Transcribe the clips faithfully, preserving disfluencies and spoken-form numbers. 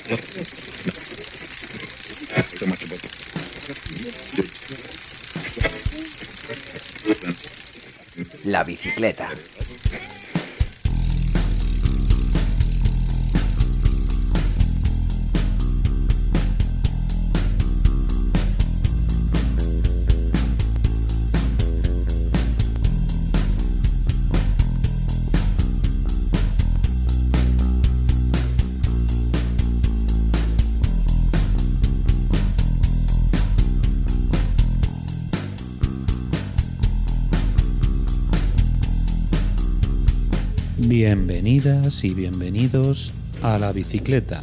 La bicicleta. Bienvenidas y bienvenidos a La Bicicleta.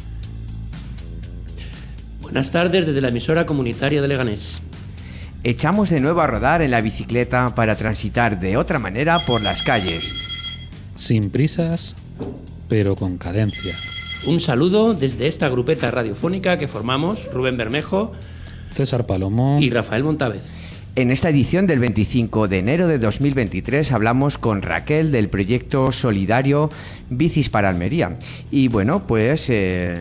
Buenas tardes desde la emisora comunitaria de Leganés. Echamos de nuevo a rodar en la bicicleta para transitar de otra manera por las calles. Sin prisas, pero con cadencia. Un saludo desde esta grupeta radiofónica que formamos Rubén Bermejo, César Palomo y Rafael Montávez. En esta edición del veinticinco de enero de dos mil veintitrés hablamos con Raquel del proyecto solidario Bicis para Almería. Y bueno, pues... Eh...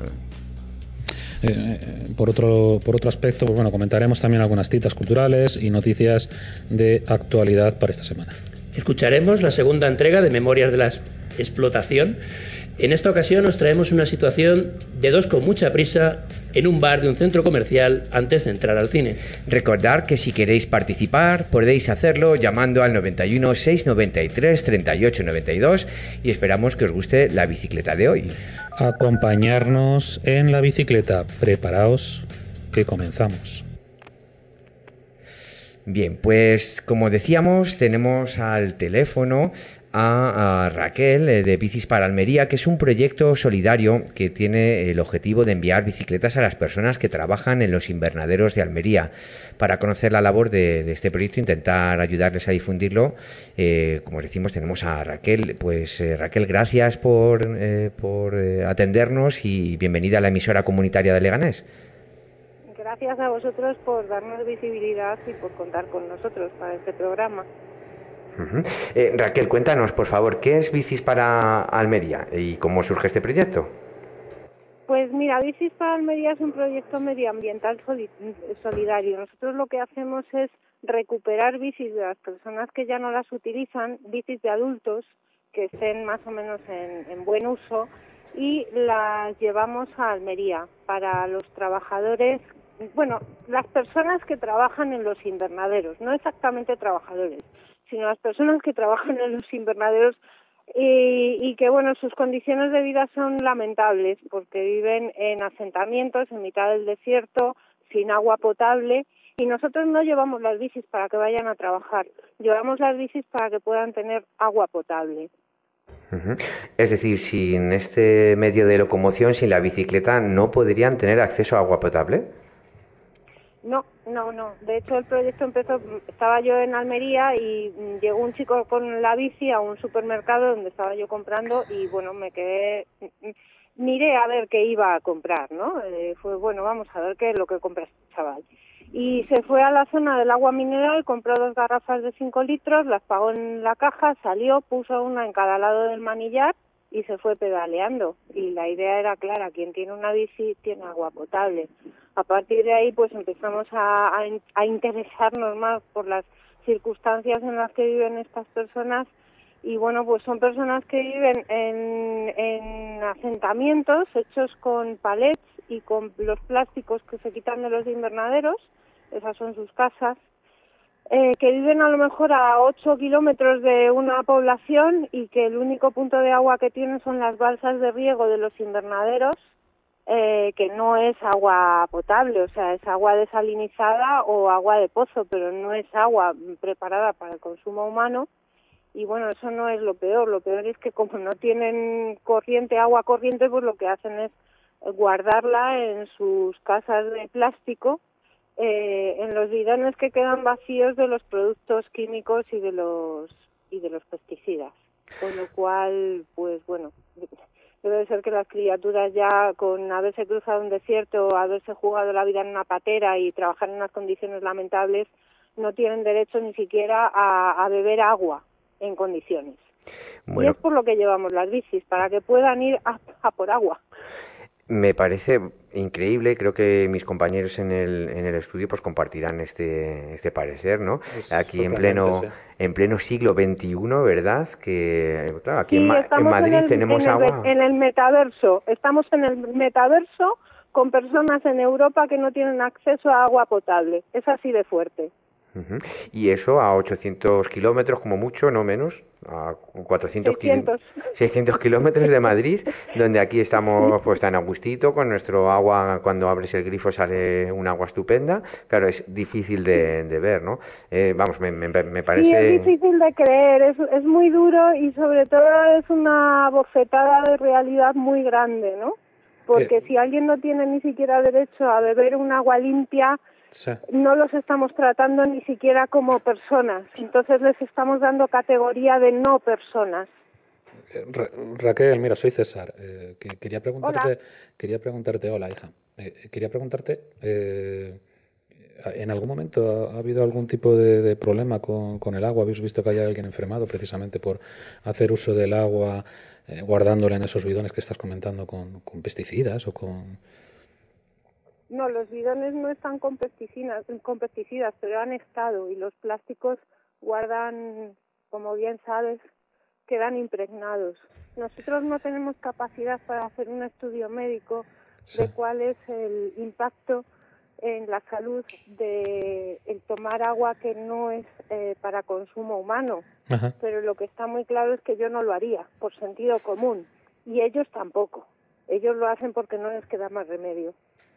Eh, por otro por otro aspecto, pues bueno, comentaremos también algunas citas culturales y noticias de actualidad para esta semana. Escucharemos la segunda entrega de Memorias de la Explotación. En esta ocasión nos traemos una situación de dos con mucha prisa en un bar de un centro comercial antes de entrar al cine. Recordad que si queréis participar podéis hacerlo llamando al noventa y uno, seiscientos noventa y tres, treinta y ocho noventa y dos y esperamos que os guste la bicicleta de hoy. Acompañarnos en la bicicleta. Preparaos, que comenzamos. Bien, pues como decíamos, tenemos al teléfono a, a Raquel eh, de Bicis para Almería, que es un proyecto solidario que tiene el objetivo de enviar bicicletas a las personas que trabajan en los invernaderos de Almería. Para conocer la labor de, de este proyecto, intentar ayudarles a difundirlo, eh, como decimos, tenemos a Raquel. Pues eh, Raquel, gracias por, eh, por eh, atendernos y bienvenida a la emisora comunitaria de Leganés. Gracias a vosotros por darnos visibilidad y por contar con nosotros para este programa. Uh-huh. Eh, Raquel, cuéntanos, por favor, ¿qué es Bicis para Almería y cómo surge este proyecto? Pues mira, Bicis para Almería es un proyecto medioambiental solidario. Nosotros lo que hacemos es recuperar bicis de las personas que ya no las utilizan, bicis de adultos que estén más o menos en, en buen uso, y las llevamos a Almería para los trabajadores, bueno, las personas que trabajan en los invernaderos, no exactamente trabajadores, sino las personas que trabajan en los invernaderos y, y que, bueno, sus condiciones de vida son lamentables porque viven en asentamientos en mitad del desierto, sin agua potable, y nosotros no llevamos las bicis para que vayan a trabajar, llevamos las bicis para que puedan tener agua potable. Uh-huh. Es decir, sin este medio de locomoción, sin la bicicleta, ¿no podrían tener acceso a agua potable? No, no, no. De hecho, el proyecto empezó, estaba yo en Almería y llegó un chico con la bici a un supermercado donde estaba yo comprando y, bueno, me quedé, miré a ver qué iba a comprar, ¿no? Eh, fue, bueno, vamos a ver qué es lo que compra este chaval. Y se fue a la zona del agua mineral, compró dos garrafas de cinco litros, las pagó en la caja, salió, puso una en cada lado del manillar y se fue pedaleando. Y la idea era clara, quien tiene una bici tiene agua potable. A partir de ahí pues empezamos a, a, a interesarnos más por las circunstancias en las que viven estas personas y bueno, pues son personas que viven en, en asentamientos hechos con palets y con los plásticos que se quitan de los invernaderos, esas son sus casas, eh, que viven a lo mejor a ocho kilómetros de una población y que el único punto de agua que tienen son las balsas de riego de los invernaderos, eh, que no es agua potable, o sea, es agua desalinizada o agua de pozo, pero no es agua preparada para el consumo humano. Y bueno, eso no es lo peor, lo peor es que como no tienen corriente, agua corriente, pues lo que hacen es guardarla en sus casas de plástico, eh, en los bidones que quedan vacíos de los productos químicos y de los y de los pesticidas. Con lo cual, pues bueno, debe ser que las criaturas ya con haberse cruzado un desierto, haberse jugado la vida en una patera y trabajar en unas condiciones lamentables, no tienen derecho ni siquiera a, a beber agua en condiciones. Bueno. Y es por lo que llevamos las bicis, para que puedan ir a, a por agua. Me parece increíble, creo que mis compañeros en el, en el estudio pues compartirán este, este parecer, ¿no? Es Aquí en sorprendente, pleno, sí. en pleno siglo veintiuno, ¿verdad? Que, claro, aquí en, Sí, Ma- en estamos en Madrid el, tenemos en el, ve- agua. en el metaverso. Estamos en el metaverso con personas en Europa que no tienen acceso a agua potable. Es así de fuerte. Ujú. Y eso a ochocientos kilómetros, como mucho, no menos, a cuatrocientos, kil- seiscientos. seiscientos kilómetros de Madrid, donde aquí estamos pues tan a gustito, con nuestro agua, cuando abres el grifo sale un agua estupenda. Claro, es difícil de, de ver, ¿no? Eh, vamos, me, me, me Sí, es parece... difícil de creer, es, es muy duro y sobre todo es una bofetada de realidad muy grande, ¿no? Eh, Porque si alguien no tiene ni siquiera derecho a beber un agua limpia, sí. no los estamos tratando ni siquiera como personas. Entonces les estamos dando categoría de no personas. Eh, Ra- Raquel, mira, soy César. Eh, que- quería Hola. preguntarte, quería preguntarte, hola hija. Eh, quería preguntarte, eh, ¿en algún momento ha, ha habido algún tipo de, de problema con, con el agua? ¿Habéis visto que hay alguien enfermado precisamente por hacer uso del agua, eh, guardándola en esos bidones que estás comentando con, con pesticidas o con... No, los bidones no están con pesticidas, con pesticidas, pero han estado y los plásticos guardan, como bien sabes, quedan impregnados. Nosotros no tenemos capacidad para hacer un estudio médico Sí. de cuál es el impacto en la salud de el tomar agua que no es eh, para consumo humano, Ajá. pero lo que está muy claro es que yo no lo haría por sentido común y ellos tampoco. Ellos lo hacen porque no les queda más remedio.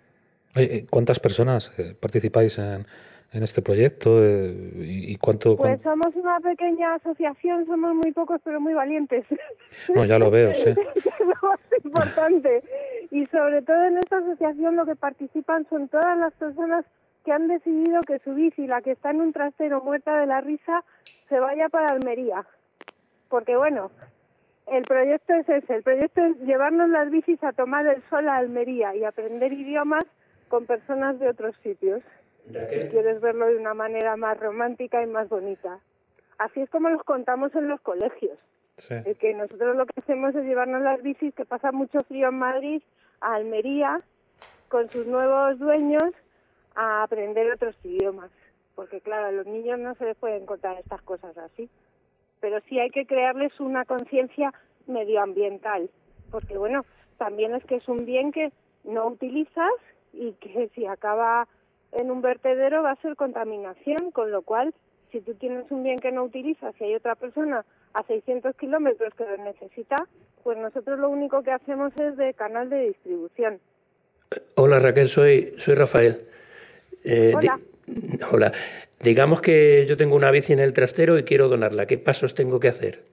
Eh, ¿Cuántas personas eh, participáis en, en este proyecto? Eh, y, y cuánto, Pues cuán- somos una pequeña asociación, somos muy pocos pero muy valientes. No, ya lo veo, sí. Es lo más importante. Y sobre todo en esta asociación lo que participan son todas las personas que han decidido que su bici, la que está en un trastero muerta de la risa, se vaya para Almería. Porque bueno, el proyecto es ese, el proyecto es llevarnos las bicis a tomar el sol a Almería y aprender idiomas con personas de otros sitios. Si quieres verlo de una manera más romántica y más bonita. Así es como los contamos en los colegios. Sí. Es que nosotros lo que hacemos es llevarnos las bicis, que pasa mucho frío en Madrid, a Almería, con sus nuevos dueños, a aprender otros idiomas. Porque claro, a los niños no se les pueden contar estas cosas así. Pero sí hay que crearles una conciencia medioambiental. Porque bueno, también es que es un bien que no utilizas y que si acaba en un vertedero va a ser contaminación, con lo cual, si tú tienes un bien que no utilizas y hay otra persona a seiscientos kilómetros que lo necesita, pues nosotros lo único que hacemos es de canal de distribución. Hola Raquel, soy, soy Rafael. Eh, Hola. di- hola. Digamos que yo tengo una bici en el trastero y quiero donarla. ¿Qué pasos tengo que hacer?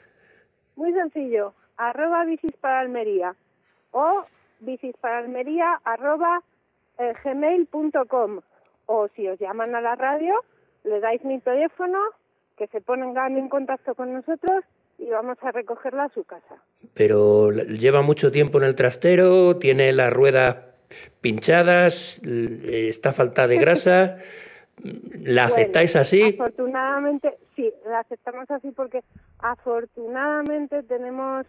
Muy sencillo, arroba bicis para Almería o bicis para Almería arroba eh, gmail punto com, o si os llaman a la radio, le dais mi teléfono, que se pongan en contacto con nosotros y vamos a recogerla a su casa. Pero la- lleva mucho tiempo en el trastero, tiene las ruedas pinchadas, l- está falta de grasa. ¿La Bueno, aceptáis así? afortunadamente, sí, la aceptamos así porque afortunadamente tenemos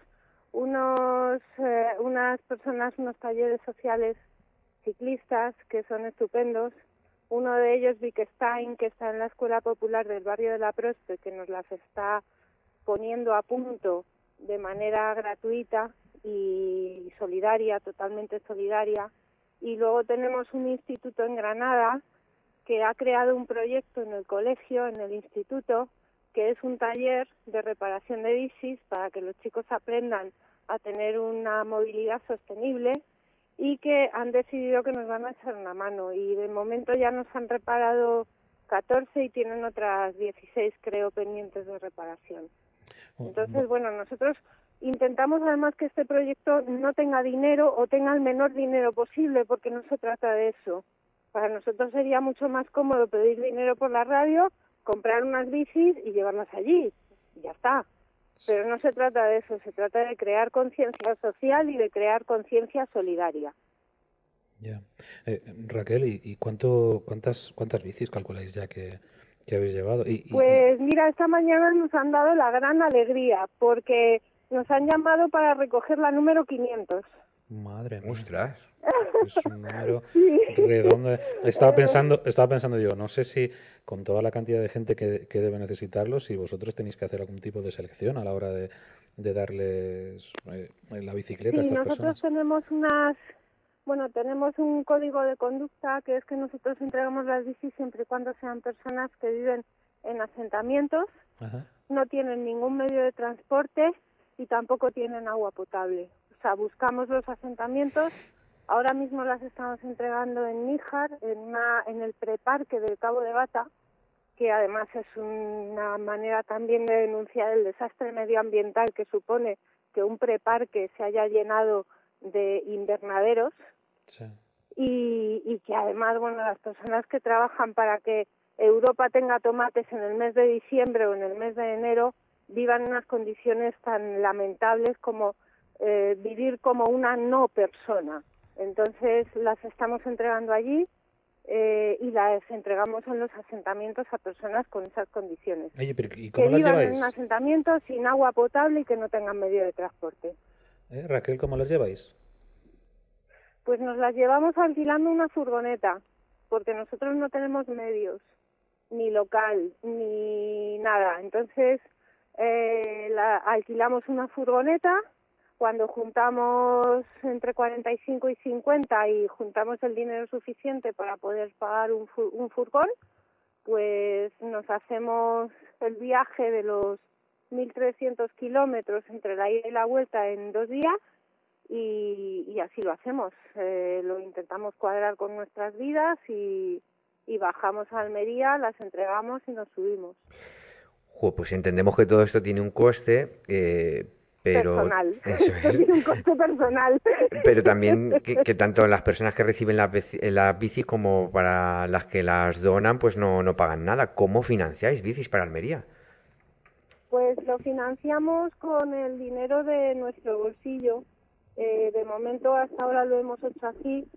unos eh, unas personas, unos talleres sociales ciclistas que son estupendos. Uno de ellos, Vic Stein, que está en la Escuela Popular del barrio de La Prospe, que nos las está poniendo a punto de manera gratuita y solidaria, totalmente solidaria. Y luego tenemos un instituto en Granada que ha creado un proyecto en el colegio, en el instituto, que es un taller de reparación de bicis para que los chicos aprendan a tener una movilidad sostenible y que han decidido que nos van a echar una mano. Y de momento ya nos han reparado catorce y tienen otras dieciséis, creo, pendientes de reparación. Entonces, bueno, nosotros intentamos además que este proyecto no tenga dinero o tenga el menor dinero posible, porque no se trata de eso. Para nosotros sería mucho más cómodo pedir dinero por la radio, comprar unas bicis y llevarlas allí. Y ya está. Pero no se trata de eso, se trata de crear conciencia social y de crear conciencia solidaria. Ya. Eh, Raquel, ¿y, y cuánto, cuántas, cuántas bicis calculáis ya que, que habéis llevado? Y, y- Pues mira, esta mañana nos han dado la gran alegría porque nos han llamado para recoger la número quinientos. Madre mía. Ostras. Es un número redondo. Estaba pensando, estaba pensando yo, no sé si con toda la cantidad de gente que, que debe necesitarlo, si vosotros tenéis que hacer algún tipo de selección a la hora de, de darles eh, la bicicleta a Sí, estas nosotros personas. tenemos unas, bueno, tenemos un código de conducta que es que nosotros entregamos las bicis siempre y cuando sean personas que viven en asentamientos, Ajá. no tienen ningún medio de transporte y tampoco tienen agua potable. O sea, buscamos los asentamientos. Ahora mismo las estamos entregando en Níjar, en, una, en el preparque del Cabo de Gata, que además es una manera también de denunciar el desastre medioambiental que supone que un preparque se haya llenado de invernaderos. Sí. Y, y que además, bueno, las personas que trabajan para que Europa tenga tomates en el mes de diciembre o en el mes de enero vivan en unas condiciones tan lamentables como eh, vivir como una no persona. Entonces las estamos entregando allí eh, y las entregamos en los asentamientos a personas con esas condiciones. Oye, pero ¿y Que cómo las vivan en lleváis? un asentamiento sin agua potable y que no tengan medio de transporte. ¿Eh, Raquel, cómo las lleváis? Pues nos las llevamos alquilando una furgoneta, porque nosotros no tenemos medios, ni local, ni nada. Entonces, eh, la, alquilamos una furgoneta. Cuando juntamos entre cuarenta y cinco y cincuenta y juntamos el dinero suficiente para poder pagar un, fu- un furgón, pues nos hacemos el viaje de los mil trescientos kilómetros entre la ida y la vuelta en dos días. Y, y así lo hacemos, eh, lo intentamos cuadrar con nuestras vidas y, y bajamos a Almería, las entregamos y nos subimos. Jo, pues entendemos que todo esto tiene un coste, eh, pero Personal, eso esto es. tiene un coste personal. Pero también que, que tanto las personas que reciben las bici, las bicis como para las que las donan, pues no, no pagan nada. ¿Cómo financiáis bicis para Almería? Pues lo financiamos con el dinero de nuestro bolsillo. Eh, de momento hasta ahora lo hemos hecho así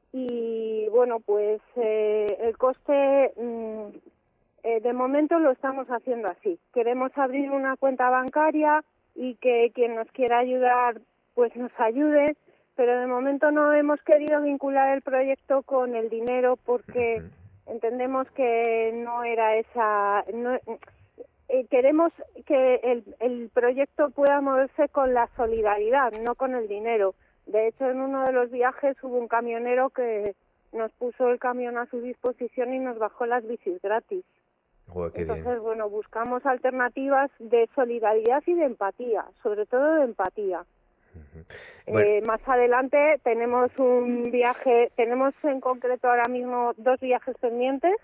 y bueno, pues eh, el coste mm, eh, de momento lo estamos haciendo así. Queremos abrir una cuenta bancaria y que quien nos quiera ayudar pues nos ayude, pero de momento no hemos querido vincular el proyecto con el dinero porque entendemos que no era esa... No, eh, queremos que el, el proyecto pueda moverse con la solidaridad, no con el dinero. De hecho, en uno de los viajes hubo un camionero que nos puso el camión a su disposición y nos bajó las bicis gratis. Joder, qué Entonces, bien. bueno, buscamos alternativas de solidaridad y de empatía, sobre todo de empatía. Bueno, Eh, más adelante tenemos un viaje, tenemos en concreto ahora mismo dos viajes pendientes.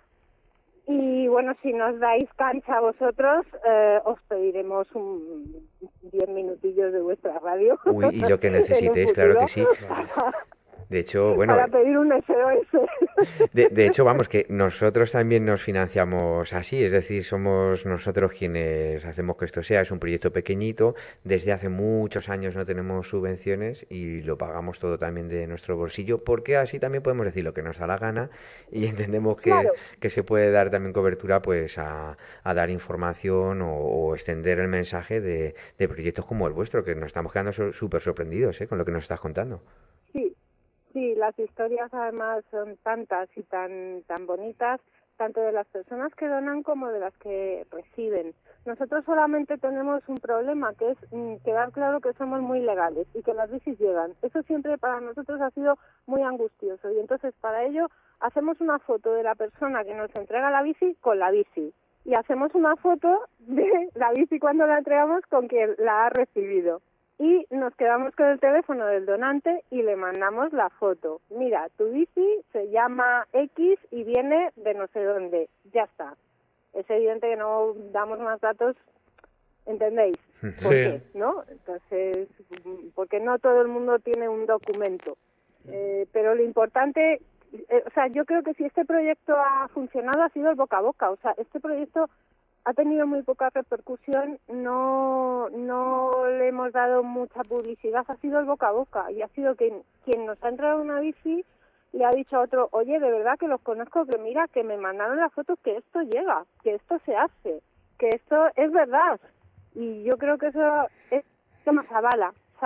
Y bueno, si nos dais cancha a vosotros, eh, os pediremos un diez minutillos de vuestra radio uy, y lo que en un necesitéis, claro que futuro sí. para, De hecho, bueno, para pedir un S O S. de, de hecho, vamos, que nosotros también nos financiamos así, es decir, somos nosotros quienes hacemos que esto sea. Es un proyecto pequeñito, desde hace muchos años no tenemos subvenciones y lo pagamos todo también de nuestro bolsillo, porque así también podemos decir lo que nos da la gana y entendemos que, Claro, que se puede dar también cobertura pues a, a dar información o, o extender el mensaje de, de proyectos como el vuestro, que nos estamos quedando so- súper sorprendidos, ¿eh? Con lo que nos estás contando. sí, sí, las historias además son tantas y tan, tan bonitas, tanto de las personas que donan como de las que reciben. Nosotros solamente tenemos un problema, que es mm, quedar claro que somos muy legales y que las bicis llegan. Eso siempre para nosotros ha sido muy angustioso y entonces para ello hacemos una foto de la persona que nos entrega la bici con la bici y hacemos una foto de la bici cuando la entregamos con quien la ha recibido. Y nos quedamos con el teléfono del donante y le mandamos la foto. Mira, tu bici se llama X y viene de no sé dónde. Ya está. Es evidente que no damos más datos, ¿entendéis? ¿Por Sí. qué? ¿No? Entonces, porque no todo el mundo tiene un documento. Eh, pero lo importante, eh, o sea, yo creo que si este proyecto ha funcionado ha sido el boca a boca. O sea, este proyecto ha tenido muy poca repercusión, no no le hemos dado mucha publicidad, ha sido el boca a boca y ha sido quien, quien nos ha entregado una bici le ha dicho a otro, oye, de verdad que los conozco, que mira, que me mandaron la foto, que esto llega, que esto se hace, que esto es verdad. Y yo creo que eso es lo que más avala, ¿sabes?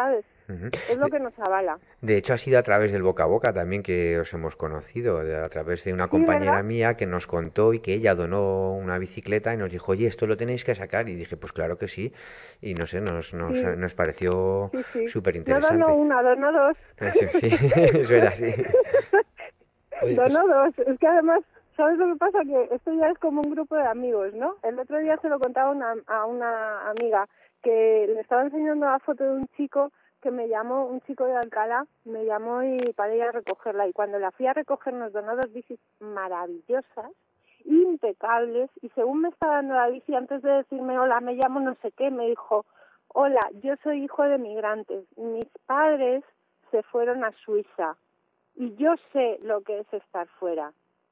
Ujú. Es lo De, que nos avala. de hecho, ha sido a través del boca a boca también que os hemos conocido, de- a través de una Sí, ¿verdad? compañera mía que nos contó y que ella donó una bicicleta y nos dijo, oye, esto lo tenéis que sacar. Y dije, pues claro que sí. Y no sé, nos, nos, Sí, nos pareció sí, sí. súper No dono interesante. una, dono dos. Eso sí, eso era así. Oye, pues Dono dos. Es que además, ¿sabes lo que pasa? Que esto ya es como un grupo de amigos, ¿no? El otro día se lo contaba una, a una amiga que le estaba enseñando la foto de un chico que me llamó, un chico de Alcalá, me llamó y para ir a recogerla. Y cuando la fui a recoger nos donó dos bicis maravillosas, impecables, y según me estaba dando la bici, antes de decirme hola, me llamo no sé qué, me dijo, hola, yo soy hijo de migrantes, mis padres se fueron a Suiza y yo sé lo que es estar fuera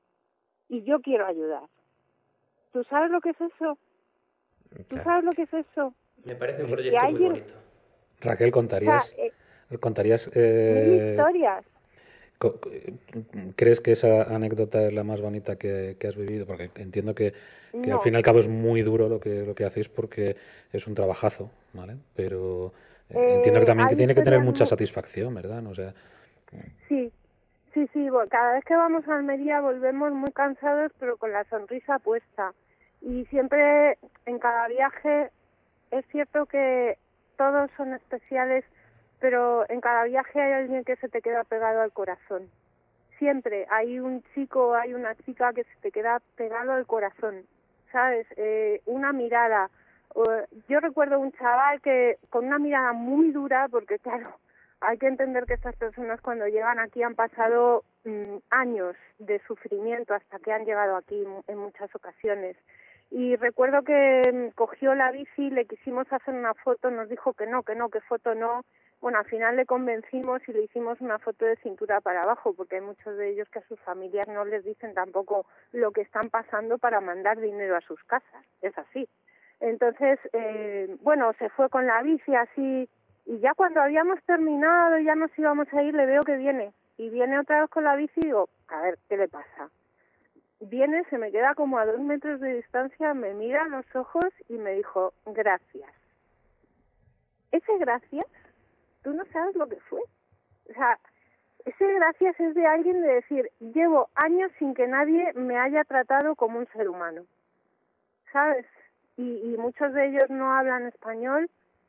y yo quiero ayudar. ¿Tú sabes lo que es eso? ¿Tú Claro. sabes lo que es eso? Me parece un Que, que proyecto muy alguien, bonito. Raquel, o sea, ¿contarías, eh, contarías mil eh, historias. co- co- ¿crees que esa anécdota es la más bonita que, que has vivido? Porque entiendo que, que al fin No. y al cabo es muy duro lo que, lo que hacéis porque es un trabajazo, ¿vale? Pero eh, entiendo que Eh, también que hay tiene que tener historias mucha muy... satisfacción, ¿verdad? No, o sea, Sí, sí, sí, bo- cada vez que vamos a Almería volvemos muy cansados pero con la sonrisa puesta. Y siempre en cada viaje es cierto que todos son especiales, pero en cada viaje hay alguien que se te queda pegado al corazón. Siempre hay un chico, hay una chica que se te queda pegado al corazón, ¿sabes? Eh, una mirada. O, yo recuerdo un chaval que con una mirada muy dura, porque claro, hay que entender que estas personas cuando llegan aquí han pasado mm, años de sufrimiento hasta que han llegado aquí en muchas ocasiones. Y recuerdo que mm, cogió la bici, le quisimos hacer una foto, nos dijo que no, que no, que foto no. Bueno, al final le convencimos y le hicimos una foto de cintura para abajo, porque hay muchos de ellos que a sus familias no les dicen tampoco lo que están pasando para mandar dinero a sus casas. Es así. Entonces, eh, bueno, se fue con la bici así, y ya cuando habíamos terminado y ya nos íbamos a ir, le veo que viene. Y viene otra vez con la bici y digo, a ver, ¿qué le pasa? Viene, se me queda como a dos metros de distancia, me mira a los ojos y me dijo, gracias. Ese gracias, tú no sabes lo que fue. O sea, ese gracias es de alguien de decir, llevo años sin que nadie me haya tratado como un ser humano, ¿sabes? Y, y muchos de ellos no hablan español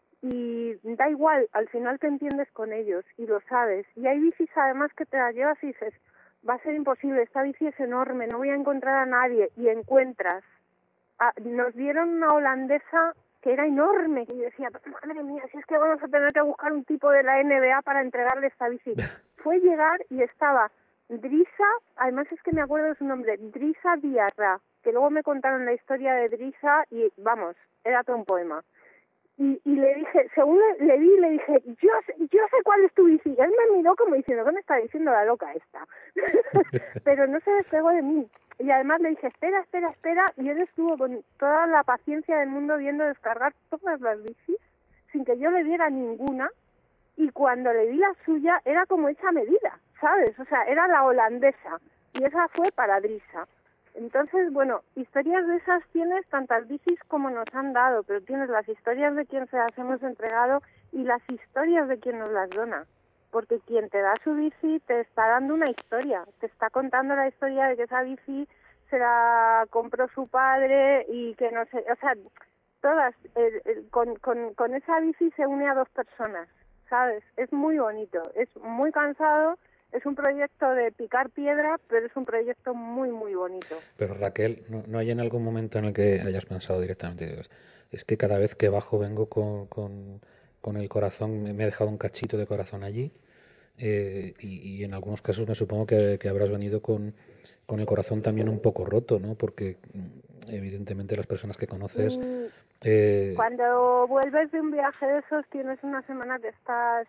y da igual, al final te entiendes con ellos y lo sabes. Y hay bicis además que te las llevas y dices, va a ser imposible, esta bici es enorme, no voy a encontrar a nadie, y encuentras. Ah, nos dieron una holandesa que era enorme, y yo decía, madre mía, si es que vamos a tener que buscar un tipo de la N B A para entregarle esta bici. Fue llegar y estaba Drisa, además es que me acuerdo de su nombre, Drisa Diarra, que luego me contaron la historia de Drisa y vamos, era todo un poema. Y, y le dije, según le, le vi, le dije, yo sé, yo sé cuál es tu bici. Y él me miró como diciendo, ¿qué me está diciendo la loca esta? Pero no se despegó de mí. Y además le dije, espera, espera, espera. Y él estuvo con toda la paciencia del mundo viendo descargar todas las bicis sin que yo le diera ninguna. Y cuando le di la suya, era como hecha a medida, ¿sabes? O sea, era la holandesa. Y esa fue para Drisa. Entonces, bueno, historias de esas tienes tantas bicis como nos han dado, pero tienes las historias de quien se las hemos entregado y las historias de quien nos las dona. Porque quien te da su bici te está dando una historia, te está contando la historia de que esa bici se la compró su padre y que no sé, o sea, todas, el, el, con, con, con esa bici se une a dos personas, ¿sabes? Es muy bonito, es muy cansado. Es un proyecto de picar piedra, pero es un proyecto muy, muy bonito. pero Raquel, ¿no, no hay en algún momento en el que hayas pensado directamente, digas, es que cada vez que bajo vengo con, con, con el corazón, me he dejado un cachito de corazón allí? Eh, y, y en algunos casos me supongo que, que habrás venido con, con el corazón también un poco roto, ¿no? Porque mm, evidentemente las personas que conoces... Mm, Eh, Cuando vuelves de un viaje de esos, tienes una semana que estás...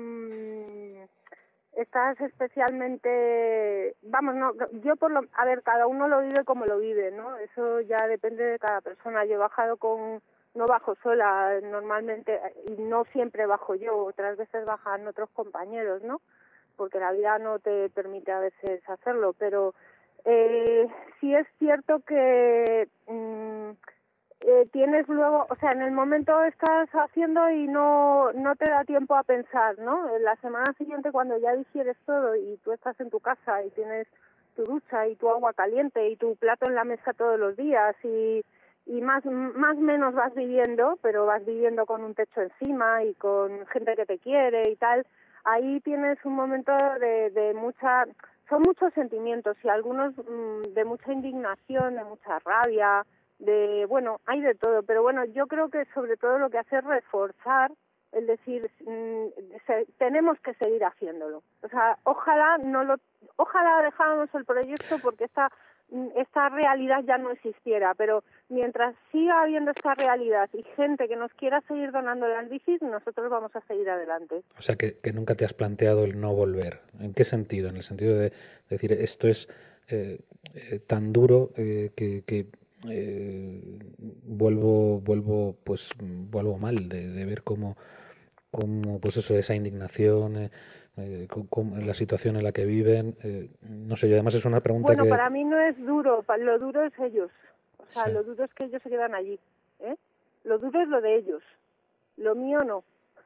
Mmm, estás especialmente, vamos, no, yo por lo, a ver, cada uno lo vive como lo vive, ¿no? Eso ya depende de cada persona. Yo he bajado con, no bajo sola normalmente, y no siempre bajo yo, otras veces bajan otros compañeros, ¿no? Porque la vida no te permite a veces hacerlo, pero eh, sí es cierto que mmm, eh, tienes luego, o sea, en el momento estás haciendo y no no te da tiempo a pensar, ¿no? En la semana siguiente, cuando ya digieres todo y tú estás en tu casa y tienes tu ducha y tu agua caliente y tu plato en la mesa todos los días y y más más o menos vas viviendo, pero vas viviendo con un techo encima y con gente que te quiere y tal, ahí tienes un momento de, de mucha, son muchos sentimientos y algunos mmm, de mucha indignación, de mucha rabia, de, bueno, hay de todo, pero bueno, yo creo que sobre todo lo que hace es reforzar el decir, mmm, se, tenemos que seguir haciéndolo. O sea, ojalá no lo, ojalá dejáramos el proyecto porque esta esta realidad ya no existiera, pero mientras siga habiendo esta realidad y gente que nos quiera seguir donando las bicis, nosotros vamos a seguir adelante. O sea, que, que nunca te has planteado el no volver. ¿En qué sentido? En el sentido de decir, esto es eh, eh, tan duro eh, que, que eh, vuelvo, vuelvo, pues, vuelvo mal de, de ver cómo, cómo, pues eso, esa indignación, eh, eh, con, con la situación en la que viven. Eh, no sé, y además es una pregunta bueno, que... para mí no es duro, lo duro es ellos. O sea, Sí. lo duro es que ellos se quedan allí. ¿eh? Lo duro es lo de ellos. Lo mío no.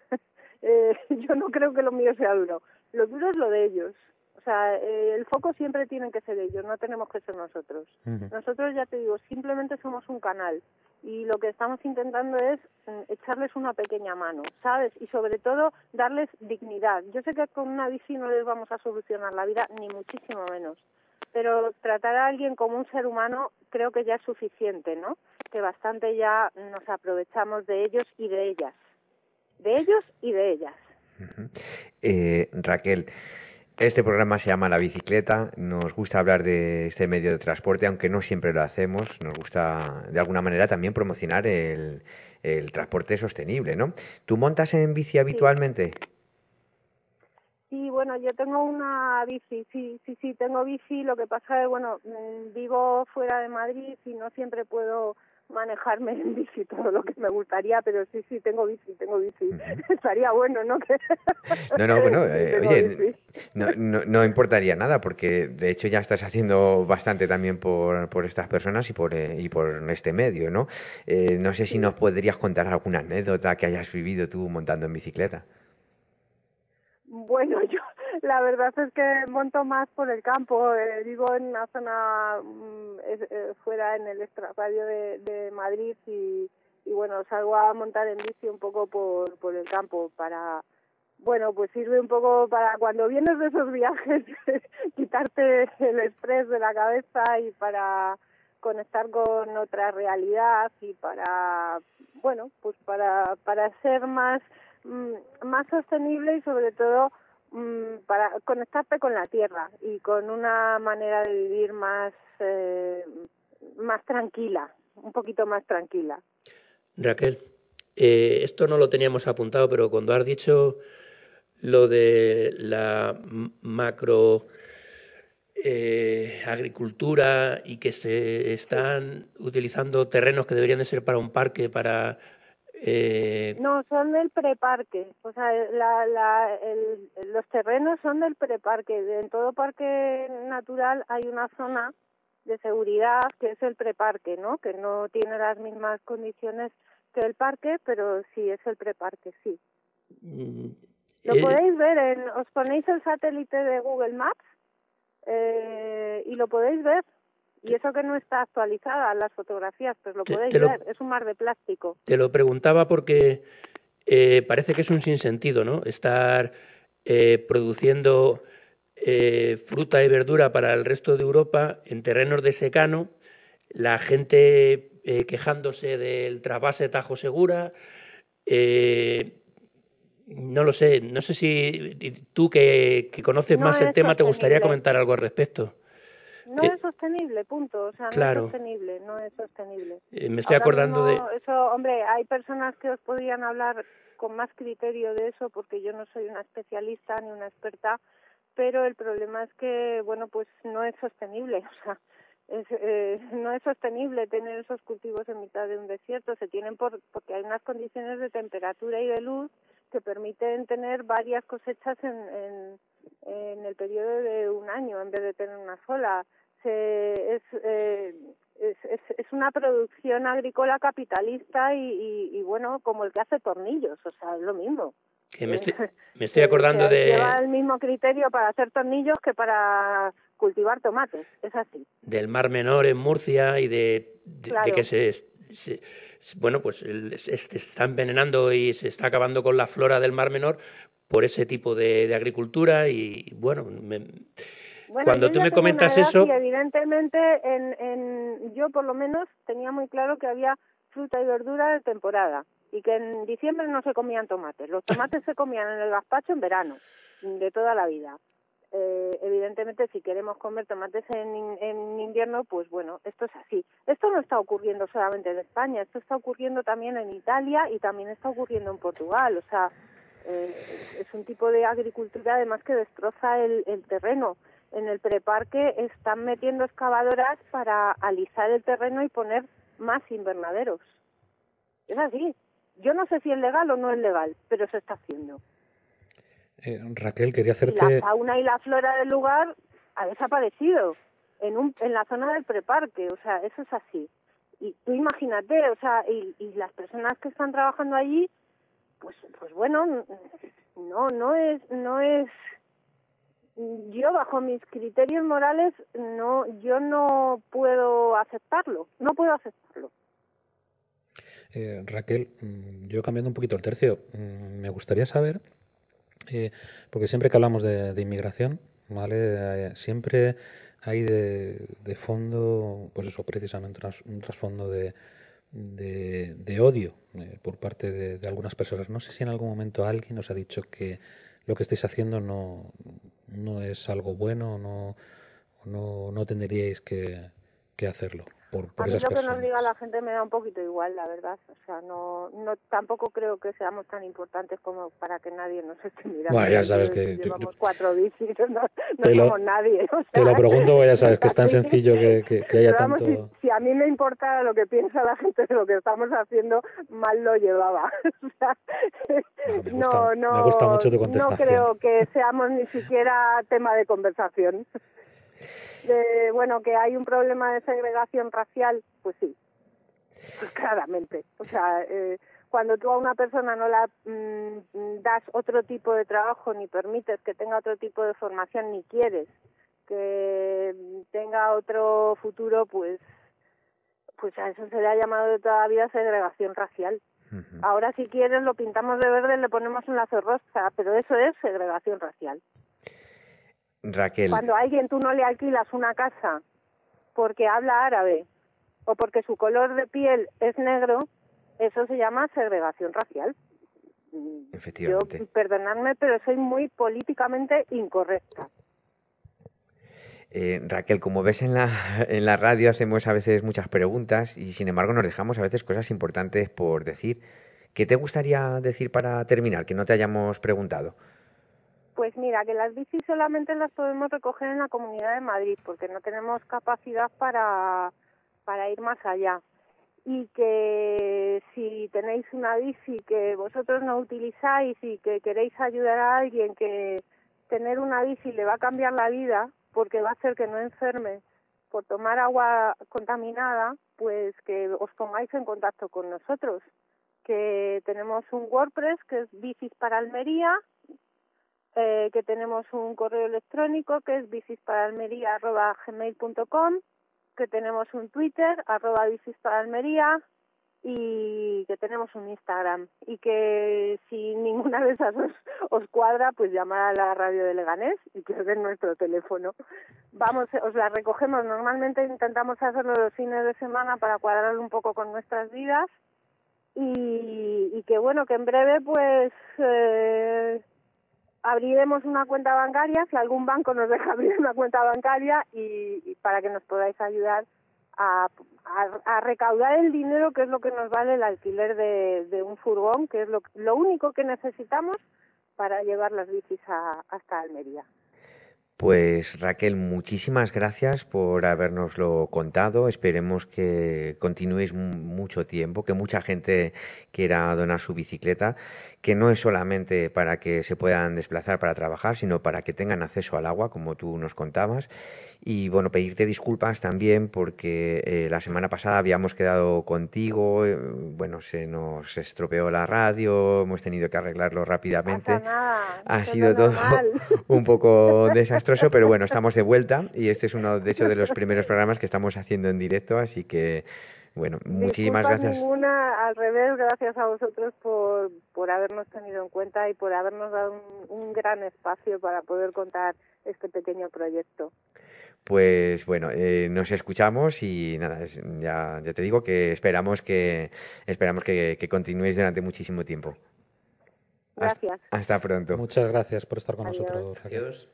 eh, yo no creo que lo mío sea duro. Lo duro es lo de ellos. O sea, eh, el foco siempre tienen que ser ellos, no tenemos que ser nosotros. Uh-huh. Nosotros, ya te digo, simplemente somos un canal y lo que estamos intentando es mm, echarles una pequeña mano, ¿sabes? Y sobre todo darles dignidad. Yo sé que con una bici no les vamos a solucionar la vida, ni muchísimo menos, pero tratar a alguien como un ser humano creo que ya es suficiente, ¿no? Que bastante ya nos aprovechamos de ellos y de ellas. De ellos y de ellas. Uh-huh. eh, Raquel, este programa se llama La Bicicleta. Nos gusta hablar de este medio de transporte, aunque no siempre lo hacemos. Nos gusta, de alguna manera, también promocionar el, el transporte sostenible, ¿no? ¿Tú montas en bici habitualmente? Sí. Sí, bueno, yo tengo una bici, sí, sí, sí, tengo bici. Lo que pasa es, bueno, vivo fuera de Madrid y no siempre puedo manejarme en bici todo lo que me gustaría, pero sí, sí, tengo bici, tengo bici. Uh-huh. Estaría bueno, ¿no? Que... No, no, bueno, sí, eh, oye, no, no, no importaría nada, porque de hecho ya estás haciendo bastante también por, por estas personas y por, eh, y por este medio, ¿no? Eh, no sé si sí. nos podrías contar alguna anécdota que hayas vivido tú montando en bicicleta. Bueno, yo la verdad es que monto más por el campo, eh, vivo en una zona mm, eh, fuera en el extrarradio de, de Madrid y, y bueno, salgo a montar en bici un poco por, por el campo para, bueno, pues sirve un poco para cuando vienes de esos viajes quitarte el estrés de la cabeza y para conectar con otra realidad y para, bueno, pues para, para ser más más sostenible y sobre todo mmm, para conectarte con la tierra y con una manera de vivir más eh, más tranquila, un poquito más tranquila. Raquel, eh, esto no lo teníamos apuntado, pero cuando has dicho lo de la macro eh, agricultura y que se están sí. utilizando terrenos que deberían de ser para un parque, para Eh... No, son del preparque, o sea, la, la, el, los terrenos son del preparque. En todo parque natural hay una zona de seguridad que es el preparque, ¿no? Que no tiene las mismas condiciones que el parque, pero sí es el preparque, sí. Mm, Lo eh... podéis ver, en, os ponéis el satélite de Google Maps eh, y lo podéis ver. Y eso que no está actualizada las fotografías, pues lo podéis te, te lo, ver, es un mar de plástico. Te lo preguntaba porque eh, parece que es un sinsentido, ¿no? Estar eh, produciendo eh, fruta y verdura para el resto de Europa en terrenos de secano, la gente eh, quejándose del trasvase Tajo Segura. Eh, no lo sé, no sé si tú que, que conoces no más el tema sostenible. te gustaría comentar algo al respecto. No eh, es sostenible, punto. O sea, claro. no es sostenible, no es sostenible. Eh, me estoy Ahora acordando mismo, de... Eso, hombre, hay personas que os podrían hablar con más criterio de eso, porque yo no soy una especialista ni una experta, pero el problema es que, bueno, pues no es sostenible. O sea, es, eh, no es sostenible tener esos cultivos en mitad de un desierto. Se tienen por porque hay unas condiciones de temperatura y de luz que permiten tener varias cosechas en... en en el periodo de un año en vez de tener una sola. Se, es, eh, es, es, es una producción agrícola capitalista y, y, y, bueno, como el que hace tornillos, o sea, es lo mismo. Que me estoy, me estoy acordando de... Lleva el mismo criterio para hacer tornillos que para cultivar tomates, es así. Del Mar Menor en Murcia y de, de, claro. de que se, se... Bueno, pues el, se, se está envenenando y se está acabando con la flora del Mar Menor por ese tipo de, de agricultura y, bueno... Me, Bueno, cuando yo tú ya me tengo comentas una edad eso... y evidentemente en, en, yo por lo menos tenía muy claro que había fruta y verdura de temporada y que en diciembre no se comían tomates. Los tomates se comían en el gazpacho en verano, de toda la vida. Eh, evidentemente, si queremos comer tomates en, en invierno, pues bueno, esto es así. Esto no está ocurriendo solamente en España, esto está ocurriendo también en Italia y también está ocurriendo en Portugal. O sea, eh, es un tipo de agricultura además que destroza el, el terreno. En el preparque están metiendo excavadoras para alisar el terreno y poner más invernaderos. Es así. Yo no sé si es legal o no es legal, pero se está haciendo. Eh, Raquel, quería hacerte... Y la fauna y la flora del lugar ha desaparecido en, un, en la zona del preparque, o sea, eso es así. Y tú imagínate, o sea, y, y las personas que están trabajando allí, pues, pues bueno, no, no es, no es... Yo bajo mis criterios morales no, yo no puedo aceptarlo, no puedo aceptarlo. Eh, Raquel, yo cambiando un poquito el tercio, me gustaría saber, eh, porque siempre que hablamos de, de inmigración, ¿vale? Eh, siempre hay de, de fondo, pues eso, precisamente un trasfondo de, de, de odio eh, por parte de, de algunas personas. No sé si en algún momento alguien os ha dicho que lo que estáis haciendo no, no es algo bueno, no, no, no tendríais que, que hacerlo. Por, por a mí esas lo que personas. nos diga la gente me da un poquito igual, la verdad. O sea, no, no, tampoco creo que seamos tan importantes como para que nadie nos esté mirando. Bueno, ya sabes que... Llevamos cuatro bicis, no, no te somos lo, nadie. O sea, te lo pregunto, ya sabes que es tan sencillo que, que, que haya Pero vamos, tanto... Si, si a mí me importara lo que piensa la gente de lo que estamos haciendo, mal lo llevaba. O sea, no, me, gusta, no, no, me gusta mucho tu contestación. No creo que seamos ni siquiera tema de conversación. De, bueno, que hay un problema de segregación racial, pues sí, pues claramente. O sea, eh, cuando tú a una persona no la mmm, das otro tipo de trabajo, ni permites que tenga otro tipo de formación, ni quieres que tenga otro futuro, pues pues a eso se le ha llamado de toda la vida segregación racial. Uh-huh. Ahora, si quieres, lo pintamos de verde y le ponemos un lazo rosa, pero eso es segregación racial. Raquel. Cuando a alguien tú no le alquilas una casa porque habla árabe o porque su color de piel es negro, eso se llama segregación racial. Efectivamente. Yo, perdonadme, pero soy muy políticamente incorrecta. Eh, Raquel, como ves en la, en la radio hacemos a veces muchas preguntas y sin embargo nos dejamos a veces cosas importantes por decir. ¿Qué te gustaría decir para terminar, que no te hayamos preguntado? Pues mira, que las bicis solamente las podemos recoger en la Comunidad de Madrid porque no tenemos capacidad para, para ir más allá. Y que si tenéis una bici que vosotros no utilizáis y que queréis ayudar a alguien, que tener una bici le va a cambiar la vida porque va a hacer que no enferme por tomar agua contaminada, pues que os pongáis en contacto con nosotros. Que tenemos un WordPress que es Bicis para Almería, eh, que tenemos un correo electrónico que es bicisparaalmería arroba gmail punto com, que tenemos un Twitter, arroba bicisparaalmería, y que tenemos un Instagram. Y que si ninguna de esas os, os cuadra, pues llamar a la radio de Leganés y que os den nuestro teléfono. Vamos, os la recogemos. Normalmente intentamos hacerlo los fines de semana para cuadrarlo un poco con nuestras vidas. Y, y que bueno, que en breve pues eh, abriremos una cuenta bancaria, si algún banco nos deja abrir una cuenta bancaria y, y para que nos podáis ayudar a, a, a recaudar el dinero que es lo que nos vale el alquiler de, de un furgón, que es lo, lo único que necesitamos para llevar las bicis a, hasta Almería. Pues Raquel, muchísimas gracias por habernoslo contado. Esperemos que continuéis mu- mucho tiempo, que mucha gente quiera donar su bicicleta, que no es solamente para que se puedan desplazar para trabajar, sino para que tengan acceso al agua, como tú nos contabas. Y bueno, pedirte disculpas también porque eh, la semana pasada habíamos quedado contigo, eh, bueno, se nos estropeó la radio, hemos tenido que arreglarlo No pasa rápidamente. nada, Ha eso es sido lo todo normal. un poco desastroso, pero bueno, estamos de vuelta y este es uno, de hecho, de los primeros programas que estamos haciendo en directo, así que, bueno, muchísimas Disculpas gracias. ninguna, al revés, gracias a vosotros por, por habernos tenido en cuenta y por habernos dado un, un gran espacio para poder contar este pequeño proyecto. Pues bueno, eh, nos escuchamos y nada, es- ya, ya te digo que esperamos que esperamos que, que continuéis durante muchísimo tiempo. Hasta, Gracias. hasta pronto. Muchas gracias por estar con Adiós. nosotros, Raquel. Adiós.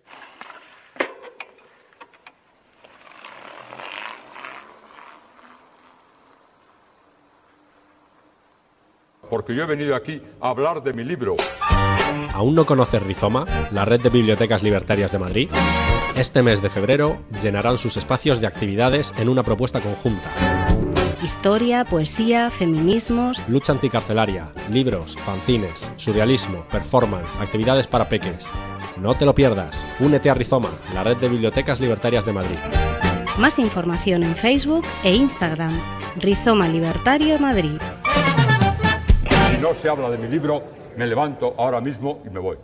Porque yo he venido aquí a hablar de mi libro. ¿Aún no conoces Rizoma, la red de bibliotecas libertarias de Madrid? Este mes de febrero llenarán sus espacios de actividades en una propuesta conjunta. Historia, poesía, feminismos. Lucha anticarcelaria, libros, fanzines, surrealismo, performance, actividades para peques. No te lo pierdas. Únete a Rizoma, la red de bibliotecas libertarias de Madrid. Más información en Facebook e Instagram. Rizoma Libertario Madrid. Si no se habla de mi libro, me levanto ahora mismo y me voy.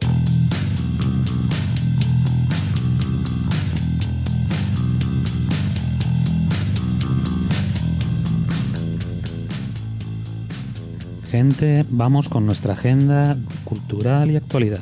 Gente, vamos con nuestra agenda cultural y actualidad.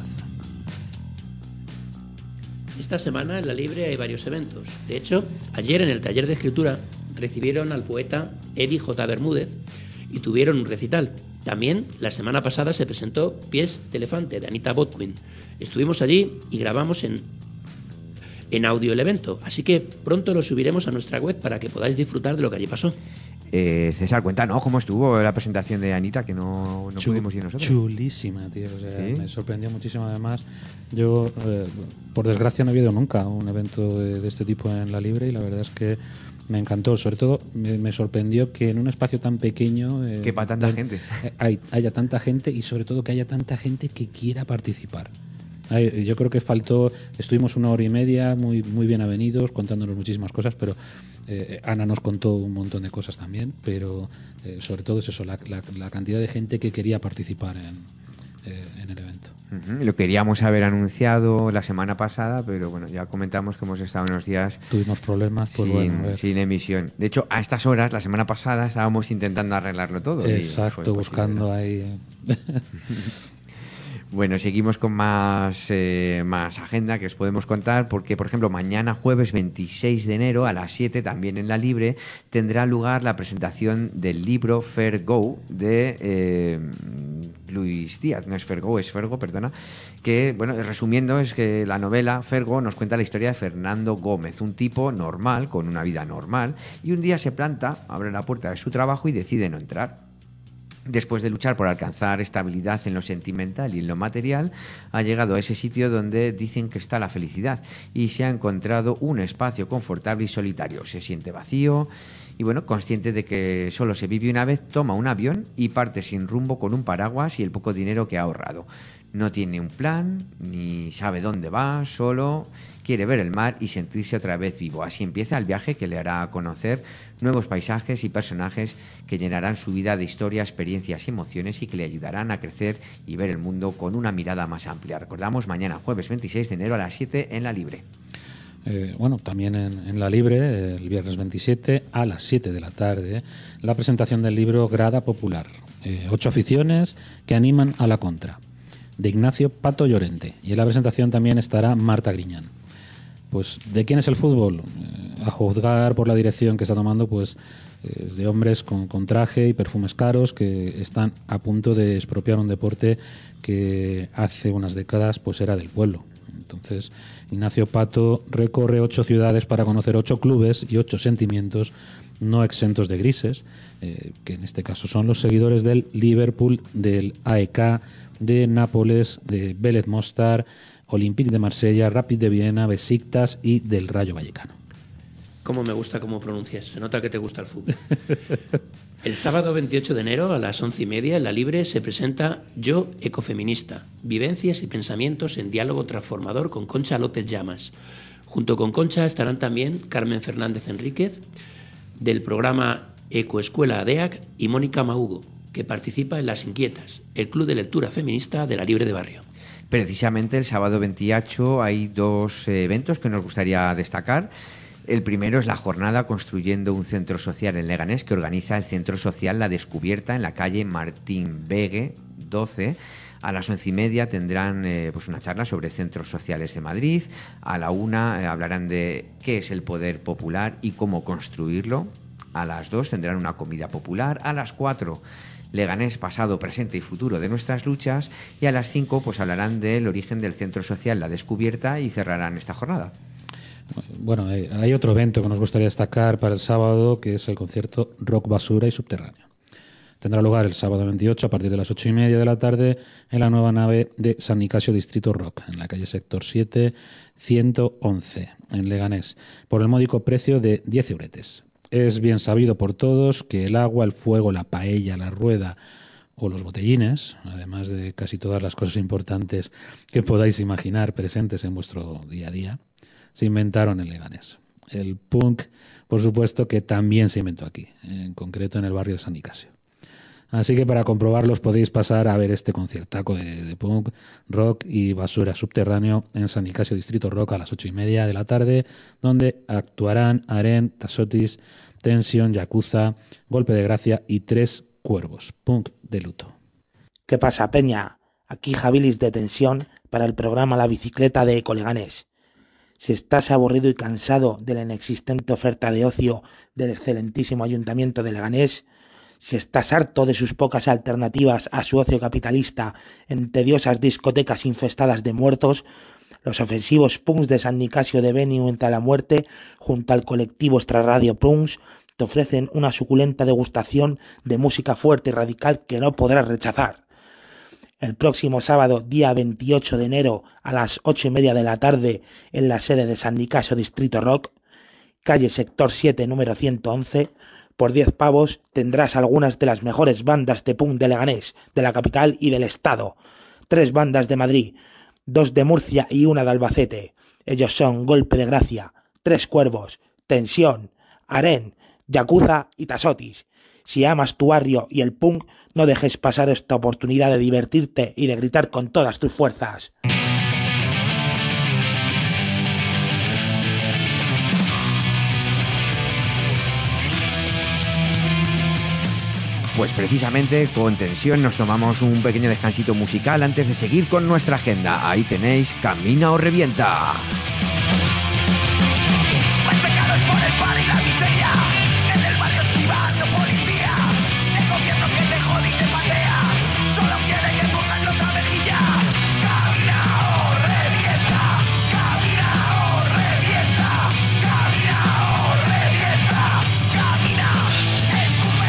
Esta semana en La Libre hay varios eventos. De hecho, ayer en el taller de escritura recibieron al poeta Eddie J. Bermúdez y tuvieron un recital. También la semana pasada se presentó Pies de Elefante de Anita Botwin. Estuvimos allí y grabamos en, en audio el evento, así que pronto lo subiremos a nuestra web para que podáis disfrutar de lo que allí pasó. Eh, César, cuéntanos cómo estuvo la presentación de Anita, que no, no Chu- pudimos ir nosotros. Chulísima, tío. O sea, ¿Sí? me sorprendió muchísimo. Además, yo, eh, por desgracia, no he habido nunca un evento de, de este tipo en La Libre y la verdad es que me encantó. Sobre todo, me, me sorprendió que en un espacio tan pequeño eh, Que para tanta don- gente. eh, hay- haya tanta gente y sobre todo que haya tanta gente que quiera participar. Ay, yo creo que faltó, estuvimos una hora y media muy, muy bien avenidos, contándonos muchísimas cosas, pero eh, Ana nos contó un montón de cosas también, pero eh, sobre todo es eso, la, la- la cantidad de gente que quería participar en, eh, en el evento. Ujú, Lo queríamos haber anunciado la semana pasada, pero bueno, ya comentamos que hemos estado unos días Tuvimos problemas, pues sin, bueno, a ver. sin emisión. De hecho, a estas horas, la semana pasada, estábamos intentando arreglarlo todo. y fue Exacto, imposible. buscando ahí. Bueno, seguimos con más, eh, más agenda que os podemos contar porque, por ejemplo, mañana jueves veintiséis de enero a las siete, también en La Libre, tendrá lugar la presentación del libro Fair Go de eh, Luis Díaz. No es Fergo, es Fergo, perdona. Que, bueno, resumiendo, es que la novela Fergo nos cuenta la historia de Fernando Gómez, un tipo normal, con una vida normal, y un día se planta, abre la puerta de su trabajo y decide no entrar. Después de luchar por alcanzar estabilidad en lo sentimental y en lo material, ha llegado a ese sitio donde dicen que está la felicidad y se ha encontrado un espacio confortable y solitario. Se siente vacío y, bueno, consciente de que solo se vive una vez, toma un avión y parte sin rumbo con un paraguas y el poco dinero que ha ahorrado. No tiene un plan, ni sabe dónde va, solo quiere ver el mar y sentirse otra vez vivo. Así empieza el viaje que le hará conocer nuevos paisajes y personajes que llenarán su vida de historias, experiencias y emociones y que le ayudarán a crecer y ver el mundo con una mirada más amplia. Recordamos, mañana jueves veintiséis de enero a las siete en La Libre. Eh, bueno, también en, en La Libre, el viernes veintisiete a las siete de la tarde, la presentación del libro Grada Popular. Eh, ocho aficiones que animan a la contra, de Ignacio Pato Llorente. Y en la presentación también estará Marta Griñán. Pues, ¿de quién es el fútbol? Eh, a juzgar por la dirección que está tomando, pues, eh, de hombres con, con traje y perfumes caros que están a punto de expropiar un deporte que hace unas décadas pues era del pueblo. Entonces, Ignacio Pato recorre ocho ciudades para conocer ocho clubes y ocho sentimientos no exentos de grises, eh, que en este caso son los seguidores del Liverpool, del A E K, de Nápoles, de Vélez Mostar, Olympique de Marsella, Rapid de Viena, Besiktas y del Rayo Vallecano. Cómo me gusta cómo pronuncias. Se nota que te gusta el fútbol. El sábado veintiocho de enero a las once y media en La Libre se presenta Yo Ecofeminista, vivencias y pensamientos en diálogo transformador con Concha López Llamas. Junto con Concha estarán también Carmen Fernández Enríquez, del programa Ecoescuela ADEAC, y Mónica Mahugo, que participa en Las Inquietas, el club de lectura feminista de La Libre de Barrio. Precisamente el sábado veintiocho hay dos eventos que nos gustaría destacar. El primero es la jornada Construyendo un Centro Social en Leganés, que organiza el Centro Social La Descubierta en la calle Martín Begue doce. A las once y media tendrán eh, pues una charla sobre centros sociales de Madrid. A la una eh, hablarán de qué es el poder popular y cómo construirlo. A las dos tendrán una comida popular. A las cuatro, Leganés, pasado, presente y futuro de nuestras luchas. Y a las cinco pues hablarán del origen del Centro Social La Descubierta y cerrarán esta jornada. Bueno, hay otro evento que nos gustaría destacar para el sábado, que es el concierto Rock, Basura y Subterráneo. Tendrá lugar el sábado veintiocho a partir de las ocho y media de la tarde en la nueva nave de San Nicasio Distrito Rock, en la calle Sector siete, ciento once, en Leganés, por el módico precio de diez euretes. Es bien sabido por todos que el agua, el fuego, la paella, la rueda o los botellines, además de casi todas las cosas importantes que podáis imaginar presentes en vuestro día a día, se inventaron en Leganés. El punk, por supuesto, que también se inventó aquí, en concreto en el barrio de San Nicasio. Así que para comprobarlos podéis pasar a ver este conciertaco de, de punk, rock y basura subterráneo en San Nicasio Distrito Rock a las ocho y media de la tarde, donde actuarán Aren, Tasotis, Tensión, Yakuza, Golpe de Gracia y Tres Cuervos, punk de luto. ¿Qué pasa, peña? Aquí Jabilis de Tensión para el programa La Bicicleta de Ecoleganés. Si estás aburrido y cansado de la inexistente oferta de ocio del excelentísimo Ayuntamiento de Leganés, si estás harto de sus pocas alternativas a su ocio capitalista en tediosas discotecas infestadas de muertos, los ofensivos punks de San Nicasio de Beniu entre la muerte, junto al colectivo Extraradio Punks, te ofrecen una suculenta degustación de música fuerte y radical que no podrás rechazar. El próximo sábado, día veintiocho de enero, a las ocho y media de la tarde, en la sede de San Nicasio Distrito Rock, calle Sector siete, número ciento once, por diez pavos tendrás algunas de las mejores bandas de punk de Leganés, de la capital y del estado. Tres bandas de Madrid, dos de Murcia y una de Albacete. Ellos son Golpe de Gracia, Tres Cuervos, Tensión, Aren, Yakuza y Tasotis. Si amas tu barrio y el punk, no dejes pasar esta oportunidad de divertirte y de gritar con todas tus fuerzas. Pues precisamente con Tensión nos tomamos un pequeño descansito musical antes de seguir con nuestra agenda. Ahí tenéis Camina o Revienta. Machacados por el pan y la miseria, en el barrio esquivando policía, el gobierno que te jode y te patea, solo quiere que pongas la otra mejilla. Camina o revienta, camina o revienta, camina o revienta, camina, escupe.